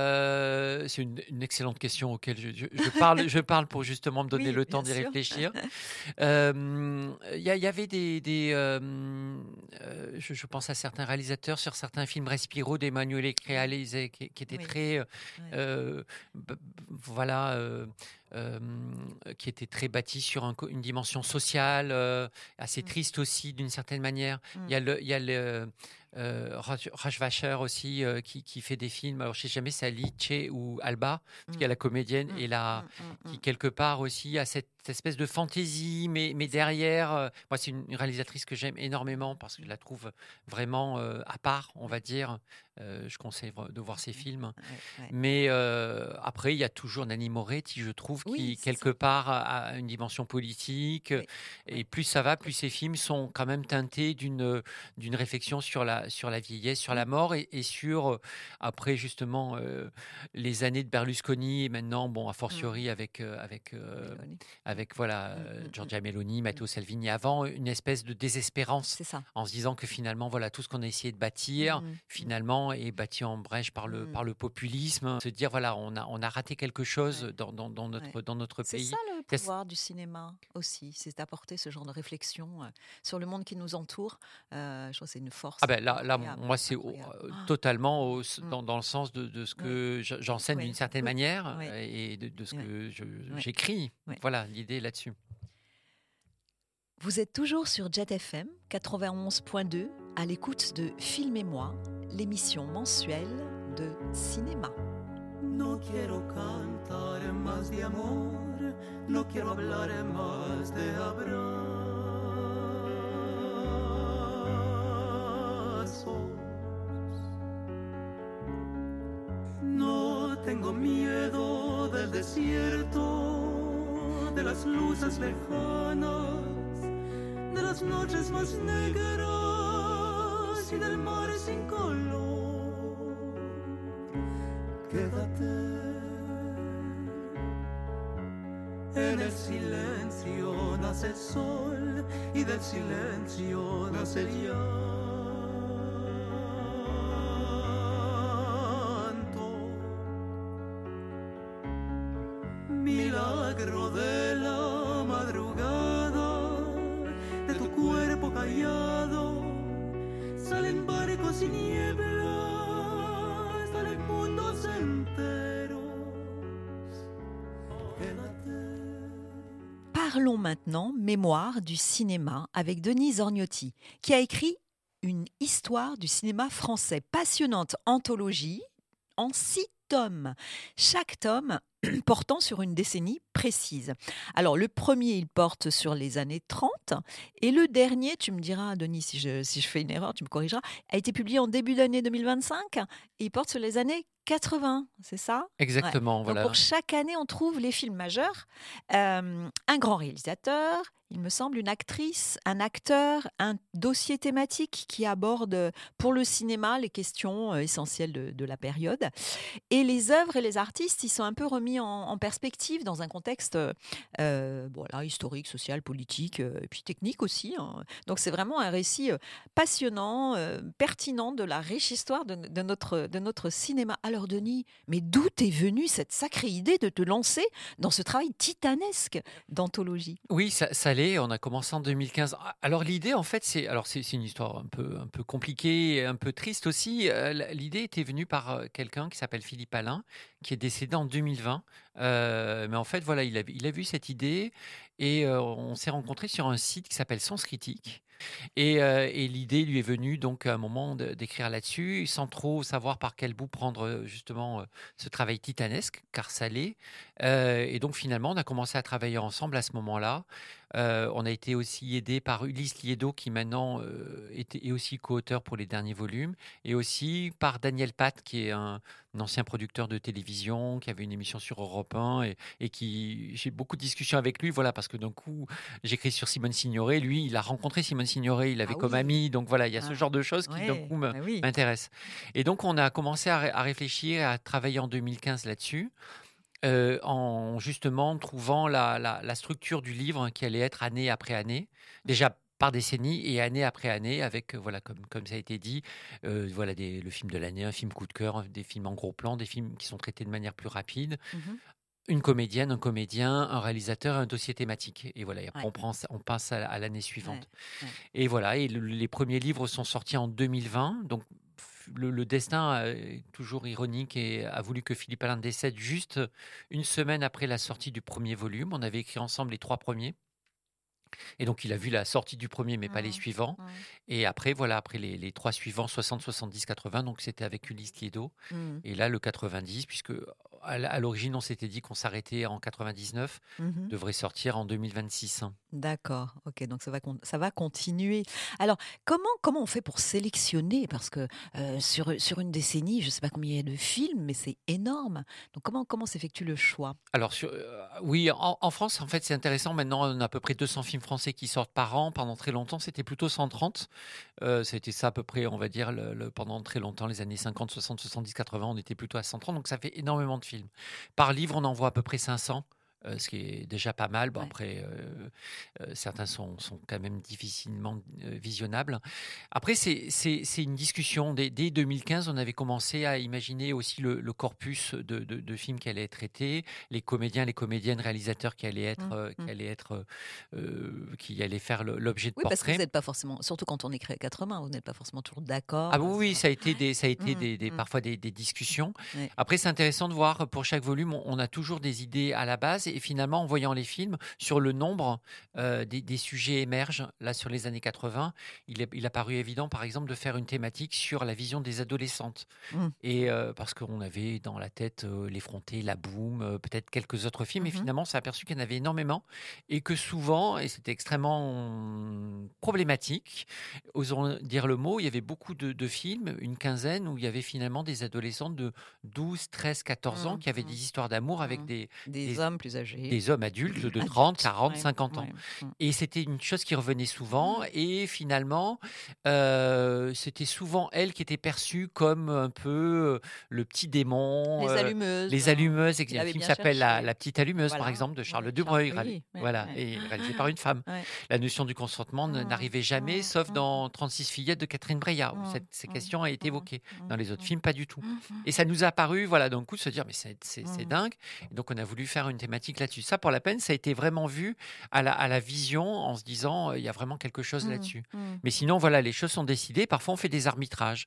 Euh, c'est une, une excellente question auquel je, je, je, parle, je parle pour justement me donner Oui, le temps bien d'y sûr. réfléchir. Il euh, y, y avait des... des euh, euh, je, je pense à certains réalisateurs sur certains films Respiro d'Emanuele Crealese qui, qui étaient Oui. très... Ouais. Euh, b- b- voilà... Euh, euh, qui était très bâti sur un co- une dimension sociale, euh, assez Mm. triste aussi d'une certaine manière. Mm. Il y a le, il y a le euh, Raj- Rajvacher aussi euh, qui, qui fait des films. Alors je sais jamais si c'est Alice ou Alba, parce qu'il y a la comédienne Mm. et la Mm. Mm. qui quelque part aussi a cette espèce de fantaisie, mais, mais derrière, euh, moi c'est une, une réalisatrice que j'aime énormément parce que je la trouve vraiment euh, à part, on va dire. Euh, je conseille vra- de voir ses films. Ouais, ouais. Mais euh, après, il y a toujours Nanni Moretti, je trouve, Oui, qui c'est quelque ça. part a, a une dimension politique. Oui, Et oui. plus ça va, plus ces films sont quand même teintés d'une d'une réflexion sur la sur la vieillesse, sur la mort et, et sur euh, après justement euh, les années de Berlusconi et maintenant bon a fortiori avec euh, avec euh, Meloni. avec voilà Mm, euh, mm, Giorgia Meloni, Matteo Salvini avant une espèce de désespérance C'est ça. en se disant que finalement voilà tout ce qu'on a essayé de bâtir Mm, mm. finalement est bâti en brèche par le Mm. par le populisme, se dire voilà on a on a raté quelque chose Ouais. dans, dans, dans notre Ouais. dans notre C'est pays. ça le Qu'est-ce- pouvoir du cinéma aussi, c'est d'apporter ce genre de réflexion euh, sur le monde qui nous entoure. Euh, je trouve que c'est une force. Ah ben là, là incroyable, moi, c'est au- incroyable. euh, Ah, totalement au- Mm. dans, dans le sens de, de ce que je- j'enseigne Ouais. d'une certaine Oui. manière Ouais. euh, et de, de ce Ouais. que je- Ouais. j'écris. Ouais. Voilà l'idée là-dessus. Vous êtes toujours sur Jet F M quatre-vingt-onze point deux à l'écoute de Film et moi, l'émission mensuelle de cinéma. No quiero cantar más de amor, no quiero hablar más de abrazos. No tengo miedo del desierto, de las luces lejanas, de las noches más negras y del mar sin color. Quédate en el silencio, nace el sol y del silencio nace el llanto. milagro de la madrugada, de tu cuerpo callado, salen barcos y nieblas, salen mundos enteros. Quédate. Parlons maintenant mémoire du cinéma avec Denis Zorgnotti, qui a écrit une histoire du cinéma français, passionnante anthologie en six tomes. Chaque tome portant sur une décennie précise. Alors, le premier, il porte sur les années trente, et le dernier, tu me diras, Denis, si je, si je fais une erreur, tu me corrigeras, a été publié en début d'année deux mille vingt-cinq, et il porte sur les années quatre-vingts, c'est ça ? Exactement, Donc, voilà. pour chaque année, on trouve les films majeurs, euh, un grand réalisateur, il me semble, une actrice, un acteur, un dossier thématique qui aborde pour le cinéma les questions euh, essentielles de, de la période. Et les œuvres et les artistes, ils sont un peu remis en, en perspective dans un contexte euh, voilà, historique, social, politique, euh, et puis technique aussi. Hein. Donc c'est vraiment un récit euh, passionnant, euh, pertinent de la riche histoire de, de, notre, de notre cinéma. Alors Denis, mais d'où est venue cette sacrée idée de te lancer dans ce travail titanesque d'anthologie ? Oui, ça, ça l'est. On a commencé en deux mille quinze. Alors l'idée, en fait, c'est alors c'est, c'est une histoire un peu un peu compliquée, et un peu triste aussi. Euh, l'idée était venue par euh, quelqu'un qui s'appelle Philippe Alain, qui est décédé en deux mille vingt. Euh, mais en fait, voilà, il a, il a vu cette idée et euh, on s'est rencontrés sur un site qui s'appelle Sens Critique. Et, euh, et l'idée lui est venue donc à un moment de, d'écrire là-dessus, sans trop savoir par quel bout prendre justement euh, ce travail titanesque, car ça l'est. Euh, et donc finalement, on a commencé à travailler ensemble à ce moment-là. Euh, on a été aussi aidé par Ulysse Liedo, qui maintenant euh, est, est aussi co-auteur pour les derniers volumes, et aussi par Daniel Pat, qui est un, un ancien producteur de télévision, qui avait une émission sur Europe un, et, et qui j'ai beaucoup de discussions avec lui, voilà, parce que d'un coup, j'écris sur Simone Signoret. Lui, il a rencontré Simone Signoret, il l'avait Ah comme oui. ami, donc voilà, il y a ce Ah, genre de choses qui d'un ouais, coup me- bah oui. m'intéressent. Et donc, on a commencé à, ré- à réfléchir, à travailler en deux mille quinze là-dessus. Euh, en justement trouvant la, la- la structure du livre qui allait être année après année, déjà par décennie et année après année, avec, euh, voilà, comme, comme ça a été dit, euh, voilà, des- le film de l'année, un film coup de cœur, des films en gros plan, des films qui sont traités de manière plus rapide, Mhm. une comédienne, un comédien, un réalisateur, un dossier thématique. Et voilà, et après Ouais. on, prend, on passe à, à l'année suivante. Ouais, ouais. Et voilà, et le- les premiers livres sont sortis en deux mille vingt, donc le, le destin euh, est toujours ironique et a voulu que Philippe Alain décède juste une semaine après la sortie du premier volume. On avait écrit ensemble les trois premiers. Et donc, il a vu la sortie du premier, mais pas les Mhm. suivants. Mhm. Et après, voilà, après les, les trois suivants, soixante, soixante-dix, quatre-vingts, donc c'était avec Ulysse Liedo. Mhm. Et là, le quatre-vingt-dix, puisque à l- à l'origine, on s'était dit qu'on s'arrêtait en quatre-vingt-dix-neuf, Mhm. devrait sortir en deux mille vingt-six. D'accord, ok, donc ça va, con- ça va continuer. Alors, comment, comment on fait pour sélectionner? Parce que euh, sur, sur une décennie, je ne sais pas combien il y a de films, mais c'est énorme. Donc, comment, comment s'effectue le choix? Alors, sur- euh, oui, en, en France, en fait, c'est intéressant. Maintenant, on a à peu près deux cents films français qui sortent par an. Pendant très longtemps, c'était plutôt cent trente. Euh, c'était ça à peu près, on va dire, le- le- pendant très longtemps, les années cinquante, soixante, soixante-dix, quatre-vingts, on était plutôt à cent trente. Donc, ça fait énormément de films. Par livre, on en voit à peu près cinq cents. euh, ce qui est déjà pas mal. Bon, Ouais. après, euh, euh, certains sont, sont quand même difficilement euh, visionnables. Après, c'est c'est- c'est une discussion. Dès, dès deux mille quinze, on avait commencé à imaginer aussi le, le corpus de, de- de films qui allaient être traités, les comédiens, les comédiennes, réalisateurs qui allaient être, Mmh, euh, mmh. qui allaient être, euh, qui allaient faire le- l'objet de Oui, parce que vous portraits. n'êtes pas forcément, surtout quand on écrit à quatre-vingts, vous n'êtes pas forcément toujours d'accord Ah oui, euh, oui, sur- ça a été des, ça a été Mmh, des, des- mmh. parfois des, des discussions. Ouais. Après, c'est intéressant de voir pour chaque volume, on, on a toujours des idées à la base et finalement, en voyant les films, sur le nombre, euh, des, des sujets émergent. Là, sur les années quatre-vingts, il, est- il a paru évident, par exemple, de faire une thématique sur la vision des adolescentes. Mmh. Et euh, parce qu'on avait dans la tête euh, l'effronté, la boum, euh, peut-être quelques autres films, et Mhm. finalement, on s'est aperçu qu'il y en avait énormément et que souvent, et c'était extrêmement hum, problématique, osons dire le mot, il y avait beaucoup de, de films, une quinzaine, où il y avait finalement des adolescentes de douze, treize, quatorze ans Mhm. qui avaient des histoires d'amour avec Mhm. des, Des, des- hommes plus âgés. des hommes adultes de Adultes, trente, quarante, ouais, cinquante ans. ouais. Mmh. Et c'était une chose qui revenait souvent. Et finalement, euh, c'était souvent elle qui était perçue comme un peu euh, le petit démon. Les euh, allumeuses. les hein. allumeuses. Il y Il a un avait film qui bien s'appelle la, cherché. La petite allumeuse, par Voilà, exemple, de Charles ouais, Dubreuil. Charles- ré- oui, ouais, voilà, ouais. et réalisé par une femme. Ouais. La notion du consentement ne- Mmh, n'arrivait jamais, mmh, sauf mmh, dans trente-six fillettes de Catherine Breillat, où mmh, cette, ces mmh, questions ont été mmh, évoquées. mmh, Dans les autres mmh. films, pas du tout. Mmh, Et ça nous a paru, voilà, d'un coup, de se dire, mais c'est c'est- c'est mmh. dingue. Et donc, on a voulu faire une thématique critique là-dessus. Ça, pour la peine, ça a été vraiment vu à la, à la vision en se disant, il y a vraiment quelque chose Mmh, là-dessus. mmh. Mais sinon, voilà, les choses sont décidées. Parfois, on fait des arbitrages.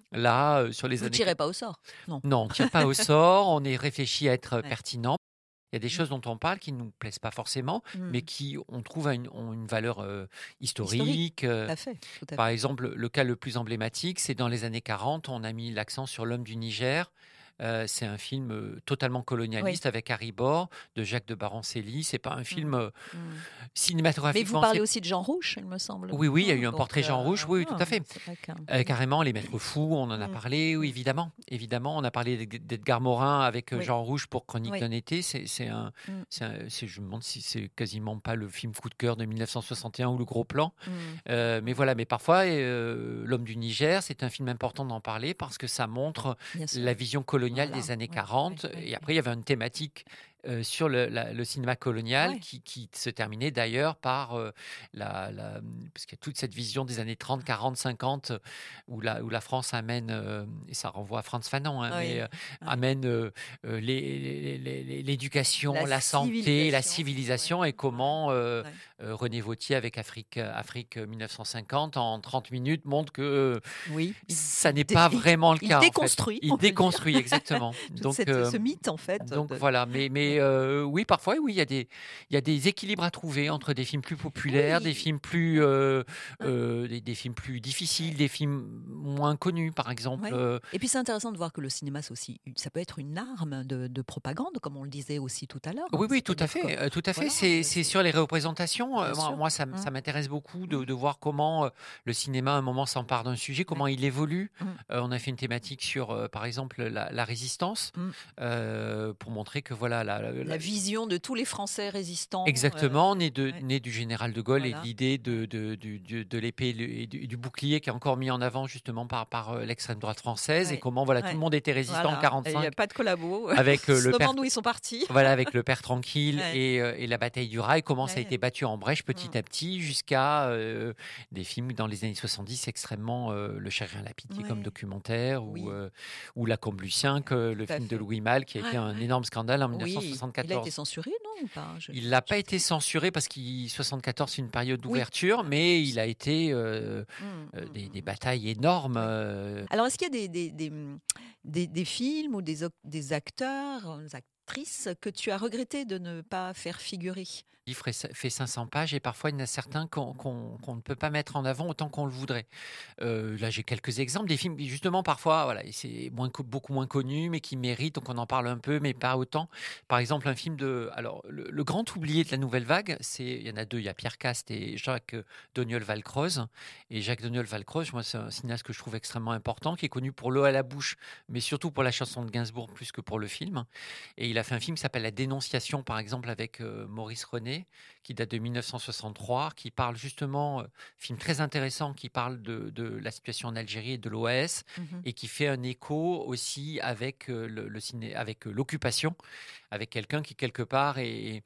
Là, euh, sur les Vous années... tirez pas au sort? Non. Non, on ne tire pas au sort. On est réfléchi à être Ouais. pertinent. Il y a des Mmh. choses dont on parle qui ne nous plaisent pas forcément, mais Mmh. qui, on trouve, a une, ont une valeur euh, Historique, historique. euh, tout à fait, tout à Par fait. exemple, le cas le plus emblématique, c'est dans les années quarante, on a mis l'accent sur l'homme du Niger. Euh, c'est un film euh, totalement Oui. colonialiste avec Harry Bor de Jacques de Barancelli. C'est pas un Mmh, film euh, mmh. Mais vous cinématographiquement. parlez c'est- aussi de Jean Rouge, il me semble. Oui, oui, il y a hein, eu un donc, portrait Jean euh, Rouge. Oui, oui, tout ah, à fait. c'est vrai que... Euh, carrément, Les Maîtres Fous, on en a Mmh, parlé, oui, mmh. évidemment. Évidemment, on a parlé d'Ed- d'Edgar Morin avec euh, Oui, Jean Rouge pour Chronique oui. d'un été. C'est c'est un, Mmh, c'est un- c'est- je me demande si c'est quasiment pas le film coup de cœur de mille neuf cent soixante et un ou Le Gros Plan. mmh. Euh, mais voilà, mais parfois, euh, L'Homme du Niger, c'est un film important d'en parler parce que ça montre Bien sûr. la vision coloniale Voilà. des années Ouais, quarante. ouais, ouais, Et ouais. après, il y avait une thématique euh, sur le, la- le cinéma colonial Ouais. qui, qui se terminait d'ailleurs par euh, la, la- parce qu'il y a toute cette vision des années trente, quarante, cinquante où la, où la France amène, euh, et ça renvoie à Frantz Fanon, hein, Oui, mais euh, ouais. amène euh, euh, les- les- les- les- l'éducation, La la santé, la civilisation. civilisation Ouais, et comment euh, ouais. euh, René Vautier avec Afrique, Afrique mille neuf cent cinquante en trente minutes montre que euh, Oui, il, ça il n'est dé- pas il- vraiment le il cas en fait. déconstruit, Il on peut dire, déconstruit exactement. toute Donc, cette, euh, ce mythe en fait. donc De... voilà. Mais, mais Ouais. euh, oui, parfois, oui, il y a des, il y a des équilibres à trouver entre des films plus populaires, des Oui. films plus, euh, Ouais. euh, des, des films plus difficiles, des films moins connus, par exemple. Ouais. euh, Et puis c'est intéressant de voir que le cinéma, c'est aussi, une- ça peut être une arme de, de propagande, comme on le disait aussi tout à l'heure. Oui, hein. oui, tout à C'est-à-dire fait, que, euh, tout à fait. voilà, C'est euh, c'est c'est sur les représentations. euh, bien moi, sûr. moi, ça, m- Mmh. ça m'intéresse beaucoup de, Mmh. de voir comment euh, le cinéma, à un moment, s'empare d'un sujet, comment Ouais. il évolue. Mmh. Euh, on a fait une thématique sur, euh, par exemple, la, la résistance, Mmh. euh, pour montrer que voilà, la, la- La la- vision de tous les Français résistants. euh, exactement, né de, ouais. né du général de Gaulle et de Voilà. l'idée de, de, du- du- de l'épée et le- et du, du bouclier qui est encore mis en avant justement par, par euh, l'extrême droite française et Ouais. comment voilà, tout Ouais. le monde était résistant en Voilà. Il n'y quarante-cinq a pas de collabo. avec euh, On se le père demande où ils sont partis. voilà, avec le père tranquille Ouais. et, euh, et la bataille du rail, comment ça a Ouais. été battu en brèche petit Mm. à petit jusqu'à euh, des films dans les années soixante-dix extrêmement euh, Le Chagrin, la pitié comme Ouais. documentaire Oui. ou, euh, ou La Combe Lucien, que, le Tout à film de fait. Louis Malle qui a été Ah, un énorme scandale en Oui, il a été mille neuf cent soixante-quatorze. censuré, non ou pas? Je- Il n'a pas je- été censuré parce qu'il soixante-quatorze c'est une période Oui. d'ouverture, mais il a été euh, Mm, euh, mm, des, des mm. batailles énormes. Ouais. euh, Alors, est-ce qu'il y a des, des, des, mm, des- des films ou des, oc- des acteurs, des actrices que tu as regretté de ne pas faire figurer? Le livre fait fait cinq cents pages et parfois il y en a certains qu'on qu'on- qu'on ne peut pas mettre en avant autant qu'on le voudrait. Euh, là, j'ai quelques exemples des films, justement, parfois, voilà, et c'est moins, co- beaucoup moins connu, mais qui méritent, donc on en parle un peu, mais pas autant. Par exemple, un film de. Alors, le, le grand oublié de la nouvelle vague, c'est, il y en a deux, il y a Pierre Cast et Jacques Doniol-Valcroze. Et Jacques Doniol-Valcroze, moi, c'est un cinéaste que je trouve extrêmement important, qui est connu pour L'eau à la bouche, mais surtout pour la chanson de Gainsbourg, plus que pour le film. Et il a fait un film qui s'appelle La Dénonciation, par exemple, avec euh, Maurice René, qui date de mille neuf cent soixante-trois, qui parle justement, euh, film très intéressant, qui parle de, de la situation en Algérie et de l'O A S, Mhm. et qui fait un écho aussi avec euh, le, le ciné, avec euh, l'occupation, avec quelqu'un qui quelque part est,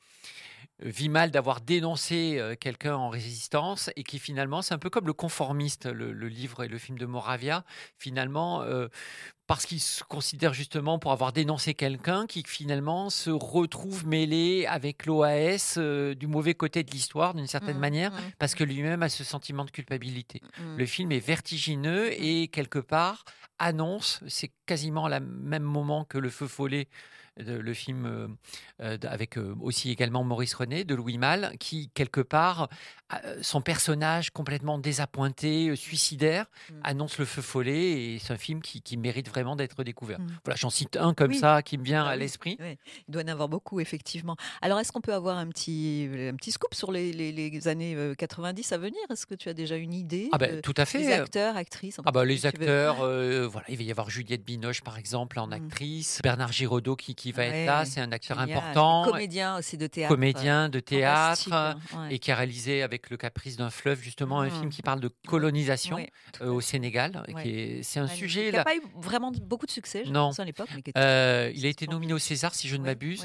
vit mal d'avoir dénoncé euh, quelqu'un en résistance et qui finalement, c'est un peu comme Le Conformiste, le, le livre et le film de Moravia, finalement, euh, parce qu'il se considère justement pour avoir dénoncé quelqu'un qui finalement se retrouve mêlé avec l'O A S euh, du mauvais côté de l'histoire d'une certaine Mhm, manière, mhm, parce que lui-même a ce sentiment de culpabilité. mhm. Le film est vertigineux et quelque part annonce, c'est quasiment le même moment que Le Feu follet, de- le film euh, euh, d- avec euh, aussi également Maurice René de Louis Malle, qui quelque part, euh, son personnage complètement désappointé, euh, suicidaire, Mm. annonce Le Feu follet, et c'est un film qui, qui mérite vraiment d'être découvert. Mm. Voilà, j'en cite un comme Oui. ça qui me vient Ah à oui, l'esprit. oui. Il doit y en avoir beaucoup, effectivement. Alors, est-ce qu'on peut avoir un petit, un petit scoop sur les, les- les années euh, quatre-vingt-dix à venir? Est-ce que tu as déjà une idée Ah ben de- tout à des fait. acteurs, actrices en Ah bah, les particulier, tu veux- acteurs, euh, voilà, il va y avoir Juliette Binoche par exemple en Mm. actrice, Bernard Giraudot qui, qui va Ouais, être là, c'est un acteur génial. important, Comédien aussi de théâtre. comédien de théâtre, fantastique, hein, ouais. et qui a réalisé avec Le Caprice d'un fleuve justement un Mm. film qui parle de colonisation Ouais, tout euh, à au fait. Sénégal. Ouais. Qui est, c'est un Magnifique. sujet Qui n'a là. pas eu vraiment vraiment beaucoup de succès, je Non. pense, à l'époque. Mais qui était- Euh, il a été splendide. nominé au César, si je ne Oui, m'abuse. oui.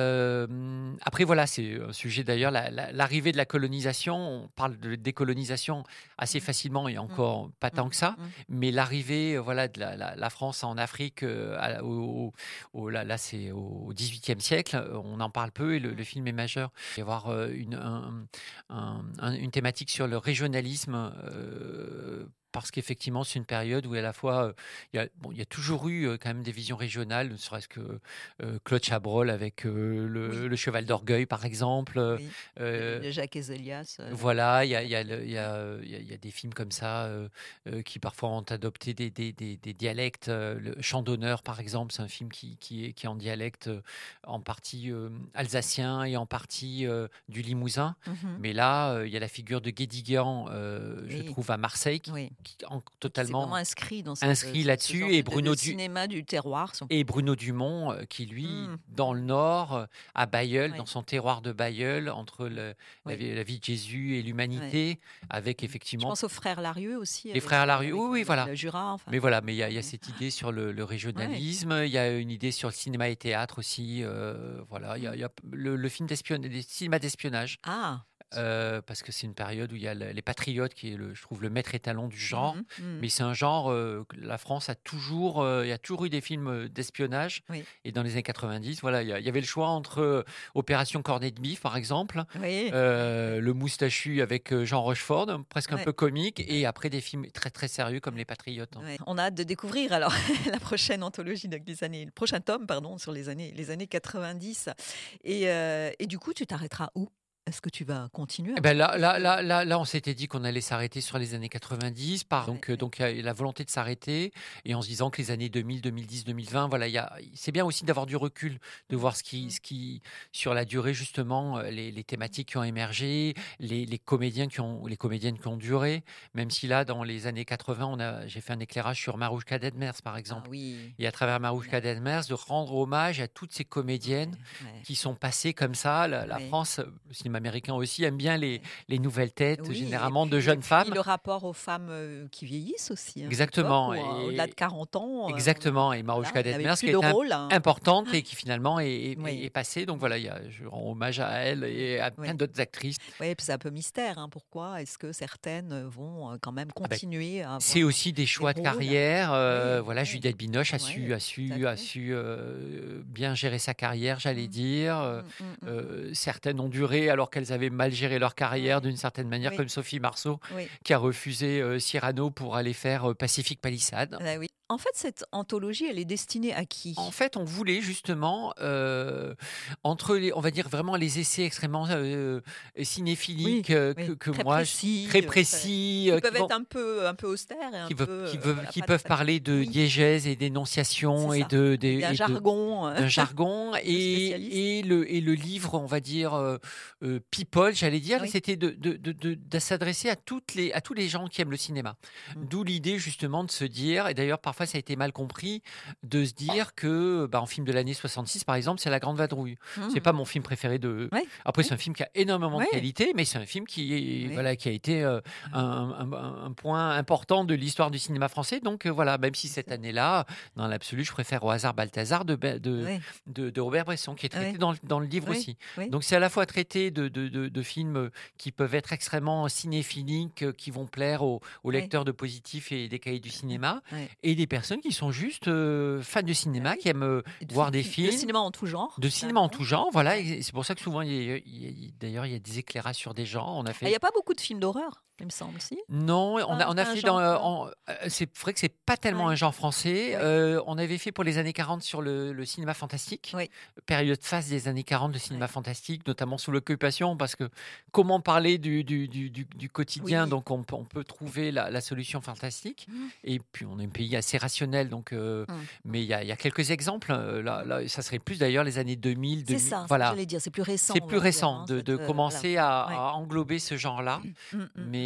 Euh, après, voilà, c'est un sujet d'ailleurs, la- la- l'arrivée de la colonisation. On parle de décolonisation assez Mm. facilement et encore pas tant Mm, que ça. mm. Mais l'arrivée, euh, voilà, de la, la- la France en Afrique, euh, à- au, au- là, là, c'est au dix-huitième siècle. euh, On en parle peu et le, le film est majeur. Il va y avoir euh, une, un- un- un- une thématique sur le régionalisme. euh, parce qu'effectivement, c'est une période où à la fois, euh, il y a, bon, il y a toujours eu euh, quand même des visions régionales, ne serait-ce que euh, Claude Chabrol avec euh, le, Oui. le Cheval d'Orgueil, par exemple. euh, Oui. euh, Le Jacques Ezelias. euh, voilà, il y a, il y a le- il y a, euh, il y a- il y a des films comme ça euh, euh, qui parfois ont adopté des, des- des- des dialectes. euh, Le Chant d'honneur, par exemple, c'est un film qui, qui est, qui est en dialecte euh, en partie euh, alsacien et en partie euh, du Limousin. mhm. Mais là, euh, il y a la figure de Guédiguian, euh, je Oui. trouve, à Marseille, qui, Oui. qui en- C'est totalement... vraiment inscrit dans cette- inscrit ce- ce là-dessus, genre et de- Bruno de Du- cinéma du terroir. si on peut Et Bruno Dumont, euh, qui lui, Mm. dans le Nord, euh, à Bailleul, Ouais. dans son terroir de Bailleul, entre le- la, Oui. vie, la vie de Jésus et l'humanité, avec Je effectivement... pense aux frères Larieux aussi. Les avec, frères euh, Larieux, avec, oui, oui, euh, voilà. Le Jura. Enfin, Mais voilà, mais il y a, il y a Oui. cette idée sur le, le régionalisme, il y a une idée sur le cinéma et théâtre aussi. euh, voilà, il y a, il y a le, le film d'espionnage, des cinémas d'espionnage, Ah. euh, parce que c'est une période où il y a le- les patriotes, qui est, le, je trouve, le maître étalon du genre. Mhm, mhm. Mais c'est un genre euh, que la France a toujours, euh, il y a toujours eu des films euh, d'espionnage. Oui. Et dans les années quatre-vingt-dix, voilà, il y, a- il y avait le choix entre euh, Opération Cornet de Bif, par exemple, Oui. euh, Le Moustachu avec euh, Jean Rochefort, hein, presque un Ouais. peu comique, et après des films très très sérieux comme Les Patriotes. hein. Ouais. On a hâte de découvrir alors la prochaine anthologie, donc les années, le prochain tome, pardon, sur les années, les années quatre-vingt-dix. Et, euh, et du coup, tu t'arrêteras où? Est-ce que tu vas continuer? Eh ben là, là, là, là, là, on s'était dit qu'on allait s'arrêter sur les années quatre-vingt-dix, par, Ouais, donc, euh, ouais. donc il y a la volonté de s'arrêter, et en se disant que les années deux mille, deux mille dix, deux mille vingt, voilà, il y a, c'est bien aussi d'avoir du recul, de voir ce qui, ce qui, sur la durée justement, euh, les, les thématiques qui ont émergé, les, les comédiens qui ont, les comédiennes qui ont duré, même si là, dans les années quatre-vingts, on a, j'ai fait un éclairage sur Marouchka Detmers, par Ah exemple, oui. et à travers Marouchka Detmers, de rendre hommage à toutes ces comédiennes Ouais, ouais. qui sont passées comme ça. La, la Oui. France, le cinéma américain aussi, aime bien les, les nouvelles têtes, Oui, généralement et de puis- jeunes et puis femmes. le rapport aux femmes euh, qui vieillissent aussi. hein, à Exactement, l'époque, où, euh, et- Au-delà de quarante ans. euh, Exactement, et voilà, Marouchka il y avait Detmers, plus qui de est un- rôle. hein. importante et qui finalement est, est- Oui. est passée. Donc voilà, il y a, je rends hommage à elle et à plein Oui. d'autres actrices. Oui, puis c'est un peu mystère. hein, Pourquoi est-ce que certaines vont euh, quand même ben, continuer à avoir- C'est aussi des choix de rôles. carrière. euh, Oui, voilà, oui. Juliette Binoche a Ouais, su, a tout su, à a fait. su euh, bien gérer sa carrière, j'allais Mm. dire. Euh, Mm, mm, mm. euh, certaines ont duré alors qu'elles avaient mal géré leur carrière Ouais. d'une certaine manière, Oui. comme Sophie Marceau, Oui. qui a refusé euh, Cyrano pour aller faire euh, Pacific Palisade. Ah oui. En fait, cette anthologie, elle est destinée à qui? En fait, on voulait justement, euh, entre les, on va dire vraiment les essais extrêmement euh, cinéphiliques Oui, euh, oui. que, que Très moi, précis, très euh, précis, Qui euh, peuvent qui vont- être un peu, un peu austères et un qui peu. peuvent, qui euh, peuvent, voilà, qui pas- peuvent pas- parler de oui. diégèse et d'énonciation C'est et ça. de, des- d'un et de- jargon. euh, d'un jargon et, spécialiste. et le et le livre, on va dire euh, euh, people, j'allais dire, Oui. c'était de, de, de, de- de s'adresser à toutes les à tous les gens qui aiment le cinéma. Mm. D'où l'idée justement de se dire, et d'ailleurs parfois ça a été mal compris, de se dire que bah, en film de l'année soixante-six par exemple, c'est La Grande Vadrouille. Mhm. C'est pas mon film préféré de. Ouais. Après, Ouais. c'est un film qui a énormément Ouais. de qualité, mais c'est un film qui, est, Ouais. voilà, qui a été euh, un, un- un point important de l'histoire du cinéma français. Donc euh, voilà, même si cette ça. année-là, dans l'absolu, je préfère Au hasard Balthazar de, Be- de, Ouais. de, de Robert Bresson, qui est traité Ouais. dans, le- dans le livre Oui, aussi. oui. Donc c'est à la fois traité de, de, de- de films qui peuvent être extrêmement cinéphiliques, euh, qui vont plaire aux, aux Ouais. lecteurs de Positif et des cahiers du cinéma, Ouais. et des personnes qui sont juste euh, fans de cinéma, Ah oui. qui aiment euh, Et de voir fi- des De films. cinéma en tout genre. De cinéma en finalement. tout genre, voilà. Ouais. Et c'est pour ça que souvent, il y a- il y a- d'ailleurs, il y a des éclairages sur des genres. On a Il fait. n'y a pas beaucoup de films d'horreur, il me semble, si. Non, on a, pas on a un fait genre, dans. euh, euh, en- euh, c'est vrai que c'est pas tellement Ouais. un genre français. Ouais. Euh, on avait fait pour les années quarante sur le, le cinéma fantastique. Oui. Période phase des années quarante de cinéma Ouais. fantastique, notamment sous l'occupation, parce que comment parler du, du, du, du- du quotidien, Oui. donc on, peut- on peut trouver la, la solution fantastique. Mm. Et puis on est un pays assez rationnel, donc. euh, Mm. Mais il y, a- il y a quelques exemples. euh, Là, là, ça serait plus d'ailleurs les années deux mille, deux C'est mille. ça, voilà. j'allais dire, c'est plus récent. C'est on plus va dire, récent hein, de, cette, de euh, commencer voilà. à, Ouais. à englober ce genre-là. Mm, mm, Mais,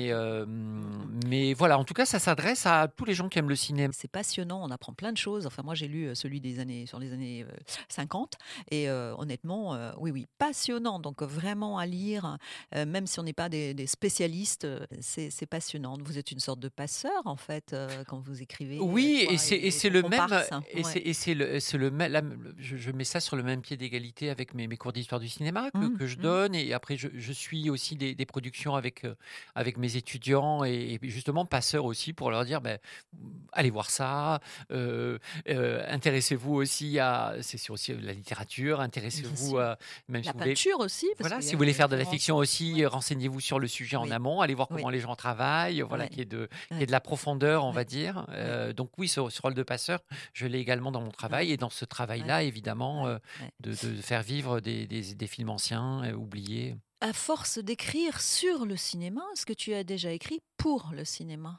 mais, euh, mais voilà, en tout cas, ça s'adresse à tous les gens qui aiment le cinéma. C'est passionnant, on apprend plein de choses. Enfin, moi, j'ai lu euh, celui des années, sur les années euh, cinquante. Et euh, honnêtement, euh, oui, oui, passionnant. Donc, euh, vraiment à lire, euh, même si on n'est pas des, des spécialistes, euh, c'est, c'est passionnant. Vous êtes une sorte de passeur, en fait, euh, quand vous écrivez. Oui, euh, toi et c'est, et et c'est ton le même. comparse. Et Ouais. c'est, et c'est le, c'est le même. là, je, je mets ça sur le même pied d'égalité avec mes, mes cours d'histoire du cinéma que, Mmh, que je mmh. donne. Et après, je, je suis aussi des, des productions avec, euh, avec mes étudiants et, et justement passeur aussi pour leur dire ben, allez voir ça, euh, euh, intéressez-vous aussi à. C'est sur aussi la littérature, Bien intéressez-vous sûr. à. Même La si vous voulez. peinture aussi. Parce Voilà, qu'il y si a vous voulez des faire de la références. fiction aussi, Ouais. euh, renseignez-vous sur le sujet en Oui. amont, allez voir Oui. comment les gens travaillent, voilà, Ouais. qu'il y ait de, qu'il y Ouais. ait de la profondeur, on Ouais. va dire. Ouais. Euh, donc oui, ce, ce rôle de passeur, je l'ai également dans mon travail Ouais. et dans ce travail-là, Ouais. évidemment, Ouais. euh, Ouais. de, de faire vivre des, des- des films anciens, euh, oubliés. À force d'écrire sur le cinéma, est-ce que tu as déjà écrit pour le cinéma?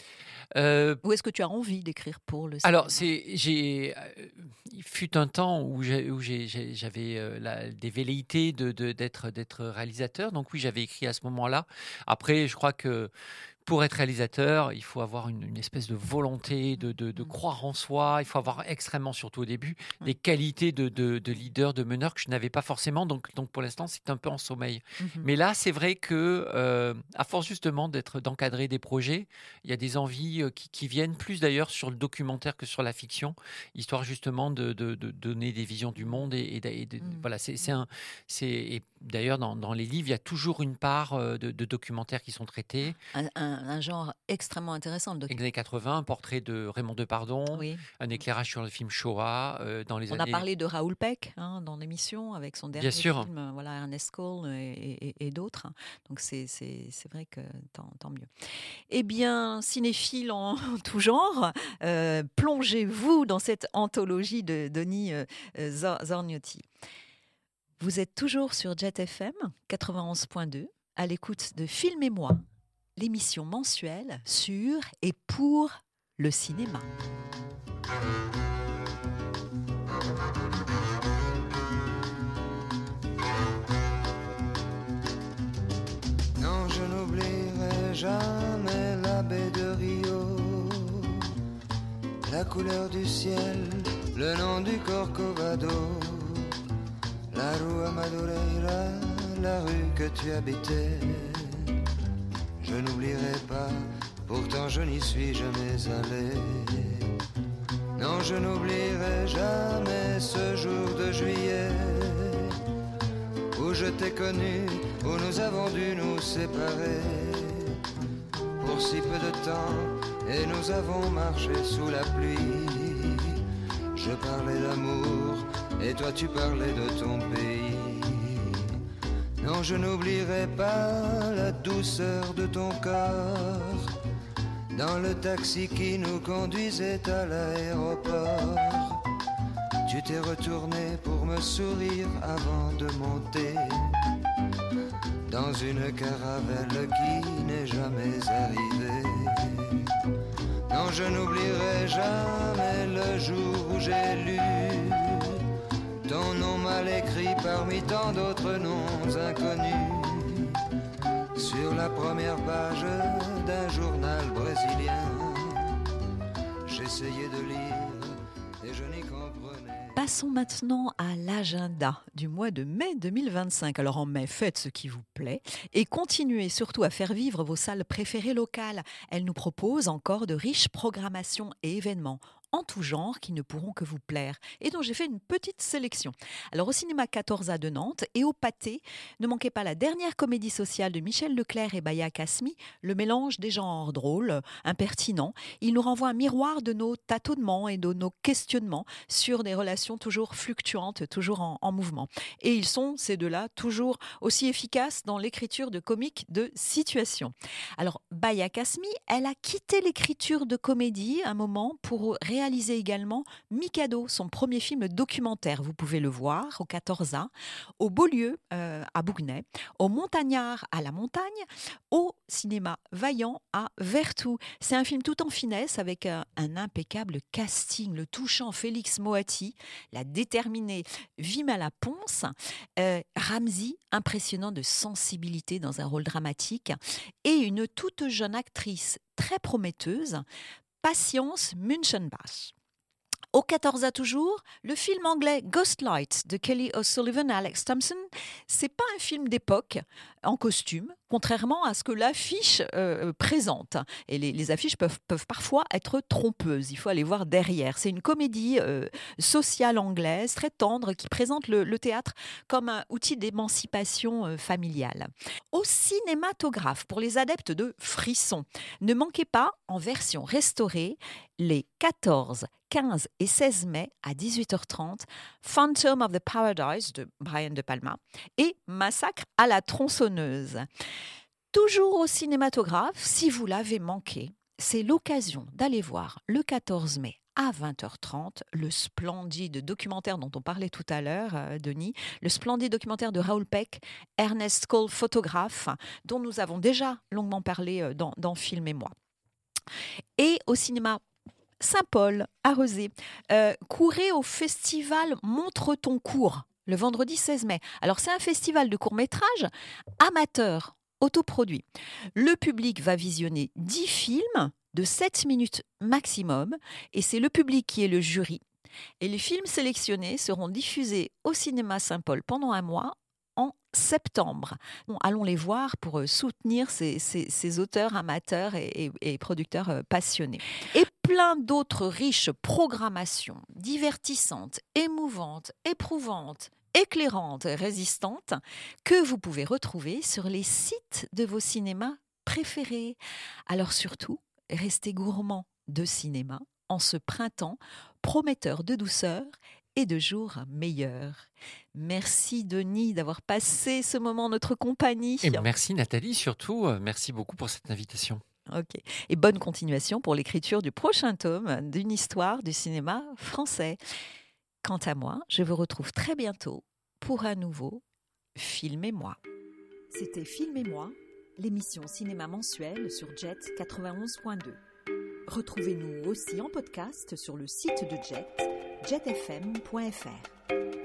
Euh, Ou est-ce que tu as envie d'écrire pour le cinéma? Alors, c'est, j'ai, euh, il fut un temps où, j'ai, où j'ai- j'ai- j'avais euh, la- des velléités de, de- d'être, d'être réalisateur. Donc oui, j'avais écrit à ce moment-là. Après, je crois que pour être réalisateur, il faut avoir une, une espèce de volonté, de, de- de Mm. croire en soi. Il faut avoir extrêmement, surtout au début, Mm. des qualités de, de- de leader, de meneur que je n'avais pas forcément. Donc, donc pour l'instant, c'est un peu en sommeil. Mhm. Mais là, c'est vrai que, euh, à force justement d'être, d'encadrer des projets, il y a des envies euh, qui, qui viennent plus d'ailleurs sur le documentaire que sur la fiction, histoire justement de, de- de donner des visions du monde. Et, et d'a- et de- Mm. voilà, c'est, c'est un, c'est, et d'ailleurs, dans, dans les livres, il y a toujours une part euh, de, de documentaires qui sont traités. Un, un- un genre extrêmement intéressant, le Les document. années quatre-vingts, un portrait de Raymond Depardon, Oui. un éclairage sur le film Shoah euh, dans les On a années. parlé de Raoul Peck hein, dans l'émission avec son dernier sûr. film, euh, voilà, Ernest Cole et, et- et d'autres. Donc c'est, c'est, c'est vrai que tant, tant mieux. Eh bien, cinéphiles en tout genre, euh, plongez-vous dans cette anthologie de Denis euh, euh, Zor- Zorniotti. Vous êtes toujours sur Jet F M quatre-vingt-onze point deux, à l'écoute de Film et moi, l'émission mensuelle sur et pour le cinéma. Non, je n'oublierai jamais la baie de Rio, la couleur du ciel, le nom du Corcovado, la rue Madureira, la rue que tu habitais. Je n'oublierai pas, pourtant je n'y suis jamais allé. Non, je n'oublierai jamais ce jour de juillet où je t'ai connu, où nous avons dû nous séparer pour si peu de temps, et nous avons marché sous la pluie. Je parlais d'amour, et toi tu parlais de ton pays. Non, je n'oublierai pas la douceur de ton corps dans le taxi qui nous conduisait à l'aéroport. Tu t'es retourné pour me sourire avant de monter dans une caravelle qui n'est jamais arrivée. Non, je n'oublierai jamais le jour où j'ai lu ton nom mal écrit parmi tant d'autres noms inconnus sur la première page d'un journal brésilien. J'essayais de lire et je n'y comprenais. Passons maintenant à l'agenda du mois de mai deux mille vingt-cinq. Alors en mai, faites ce qui vous plaît et continuez surtout à faire vivre vos salles préférées locales. Elles nous proposent encore de riches programmations et événements en tout genre qui ne pourront que vous plaire et dont j'ai fait une petite sélection. Alors au cinéma quatorze A de Nantes et au Pâté, ne manquez pas la dernière comédie sociale de Michel Leclerc et Baya Kasmi, le mélange des genres drôles, impertinents. Il nous renvoie un miroir de nos tâtonnements et de nos questionnements sur des relations toujours fluctuantes, toujours en, en mouvement. Et ils sont, ces deux-là, toujours aussi efficaces dans l'écriture de comiques de situation. Alors Baya Kasmi, elle a quitté l'écriture de comédie un moment pour réaliser réalisé également Mikado, son premier film documentaire. Vous pouvez le voir au quatorze A, au Beaulieu euh, à Bougnay, au Montagnard à la Montagne, au cinéma Vaillant à Vertou. C'est un film tout en finesse avec un, un impeccable casting, le touchant Félix Moati, la déterminée Vimala Ponce, euh, Ramzy, impressionnant de sensibilité dans un rôle dramatique, et une toute jeune actrice très prometteuse, Patience Münchenbach. Au quatorze A toujours, le film anglais Ghostlight de Kelly O'Sullivan et Alex Thompson, c'est pas un film d'époque en costume, contrairement à ce que l'affiche euh, présente. Et les, les affiches peuvent, peuvent parfois être trompeuses, il faut aller voir derrière. C'est une comédie euh, sociale anglaise, très tendre, qui présente le, le théâtre comme un outil d'émancipation euh, familiale. Au cinématographe, pour les adeptes de frisson, ne manquez pas, en version restaurée, les quatorze, quinze et seize mai à dix-huit heures trente, Phantom of the Paradise de Brian De Palma et Massacre à la tronçonneuse. Toujours au cinématographe, si vous l'avez manqué, c'est l'occasion d'aller voir le quatorze mai à vingt heures trente, le splendide documentaire dont on parlait tout à l'heure, euh, Denis, le splendide documentaire de Raoul Peck, Ernest Cole, photographe, dont nous avons déjà longuement parlé euh, dans, dans Film et moi. Et au cinéma Saint-Paul, à Rezé, euh, courez au festival Montre ton court, le vendredi seize mai. Alors, c'est un festival de courts-métrages amateurs, autoproduits. Le public va visionner dix films de sept minutes maximum, et c'est le public qui est le jury. Et les films sélectionnés seront diffusés au cinéma Saint-Paul pendant un mois, en septembre. Bon, allons les voir pour soutenir ces, ces, ces auteurs amateurs et, et, et producteurs passionnés. Et plein d'autres riches programmations divertissantes, émouvantes, éprouvantes, éclairantes, résistantes, que vous pouvez retrouver sur les sites de vos cinémas préférés. Alors surtout, restez gourmands de cinéma en ce printemps prometteur de douceur et de jours meilleurs. Merci Denis d'avoir passé ce moment en notre compagnie. Et merci Nathalie, surtout, merci beaucoup pour cette invitation. Ok. Et bonne continuation pour l'écriture du prochain tome d'une histoire du cinéma français. Quant à moi, je vous retrouve très bientôt pour un nouveau Film et moi. C'était Film et moi, l'émission cinéma mensuelle sur Jet quatre-vingt-onze point deux. Retrouvez-nous aussi en podcast sur le site de Jet, jet f m point f r.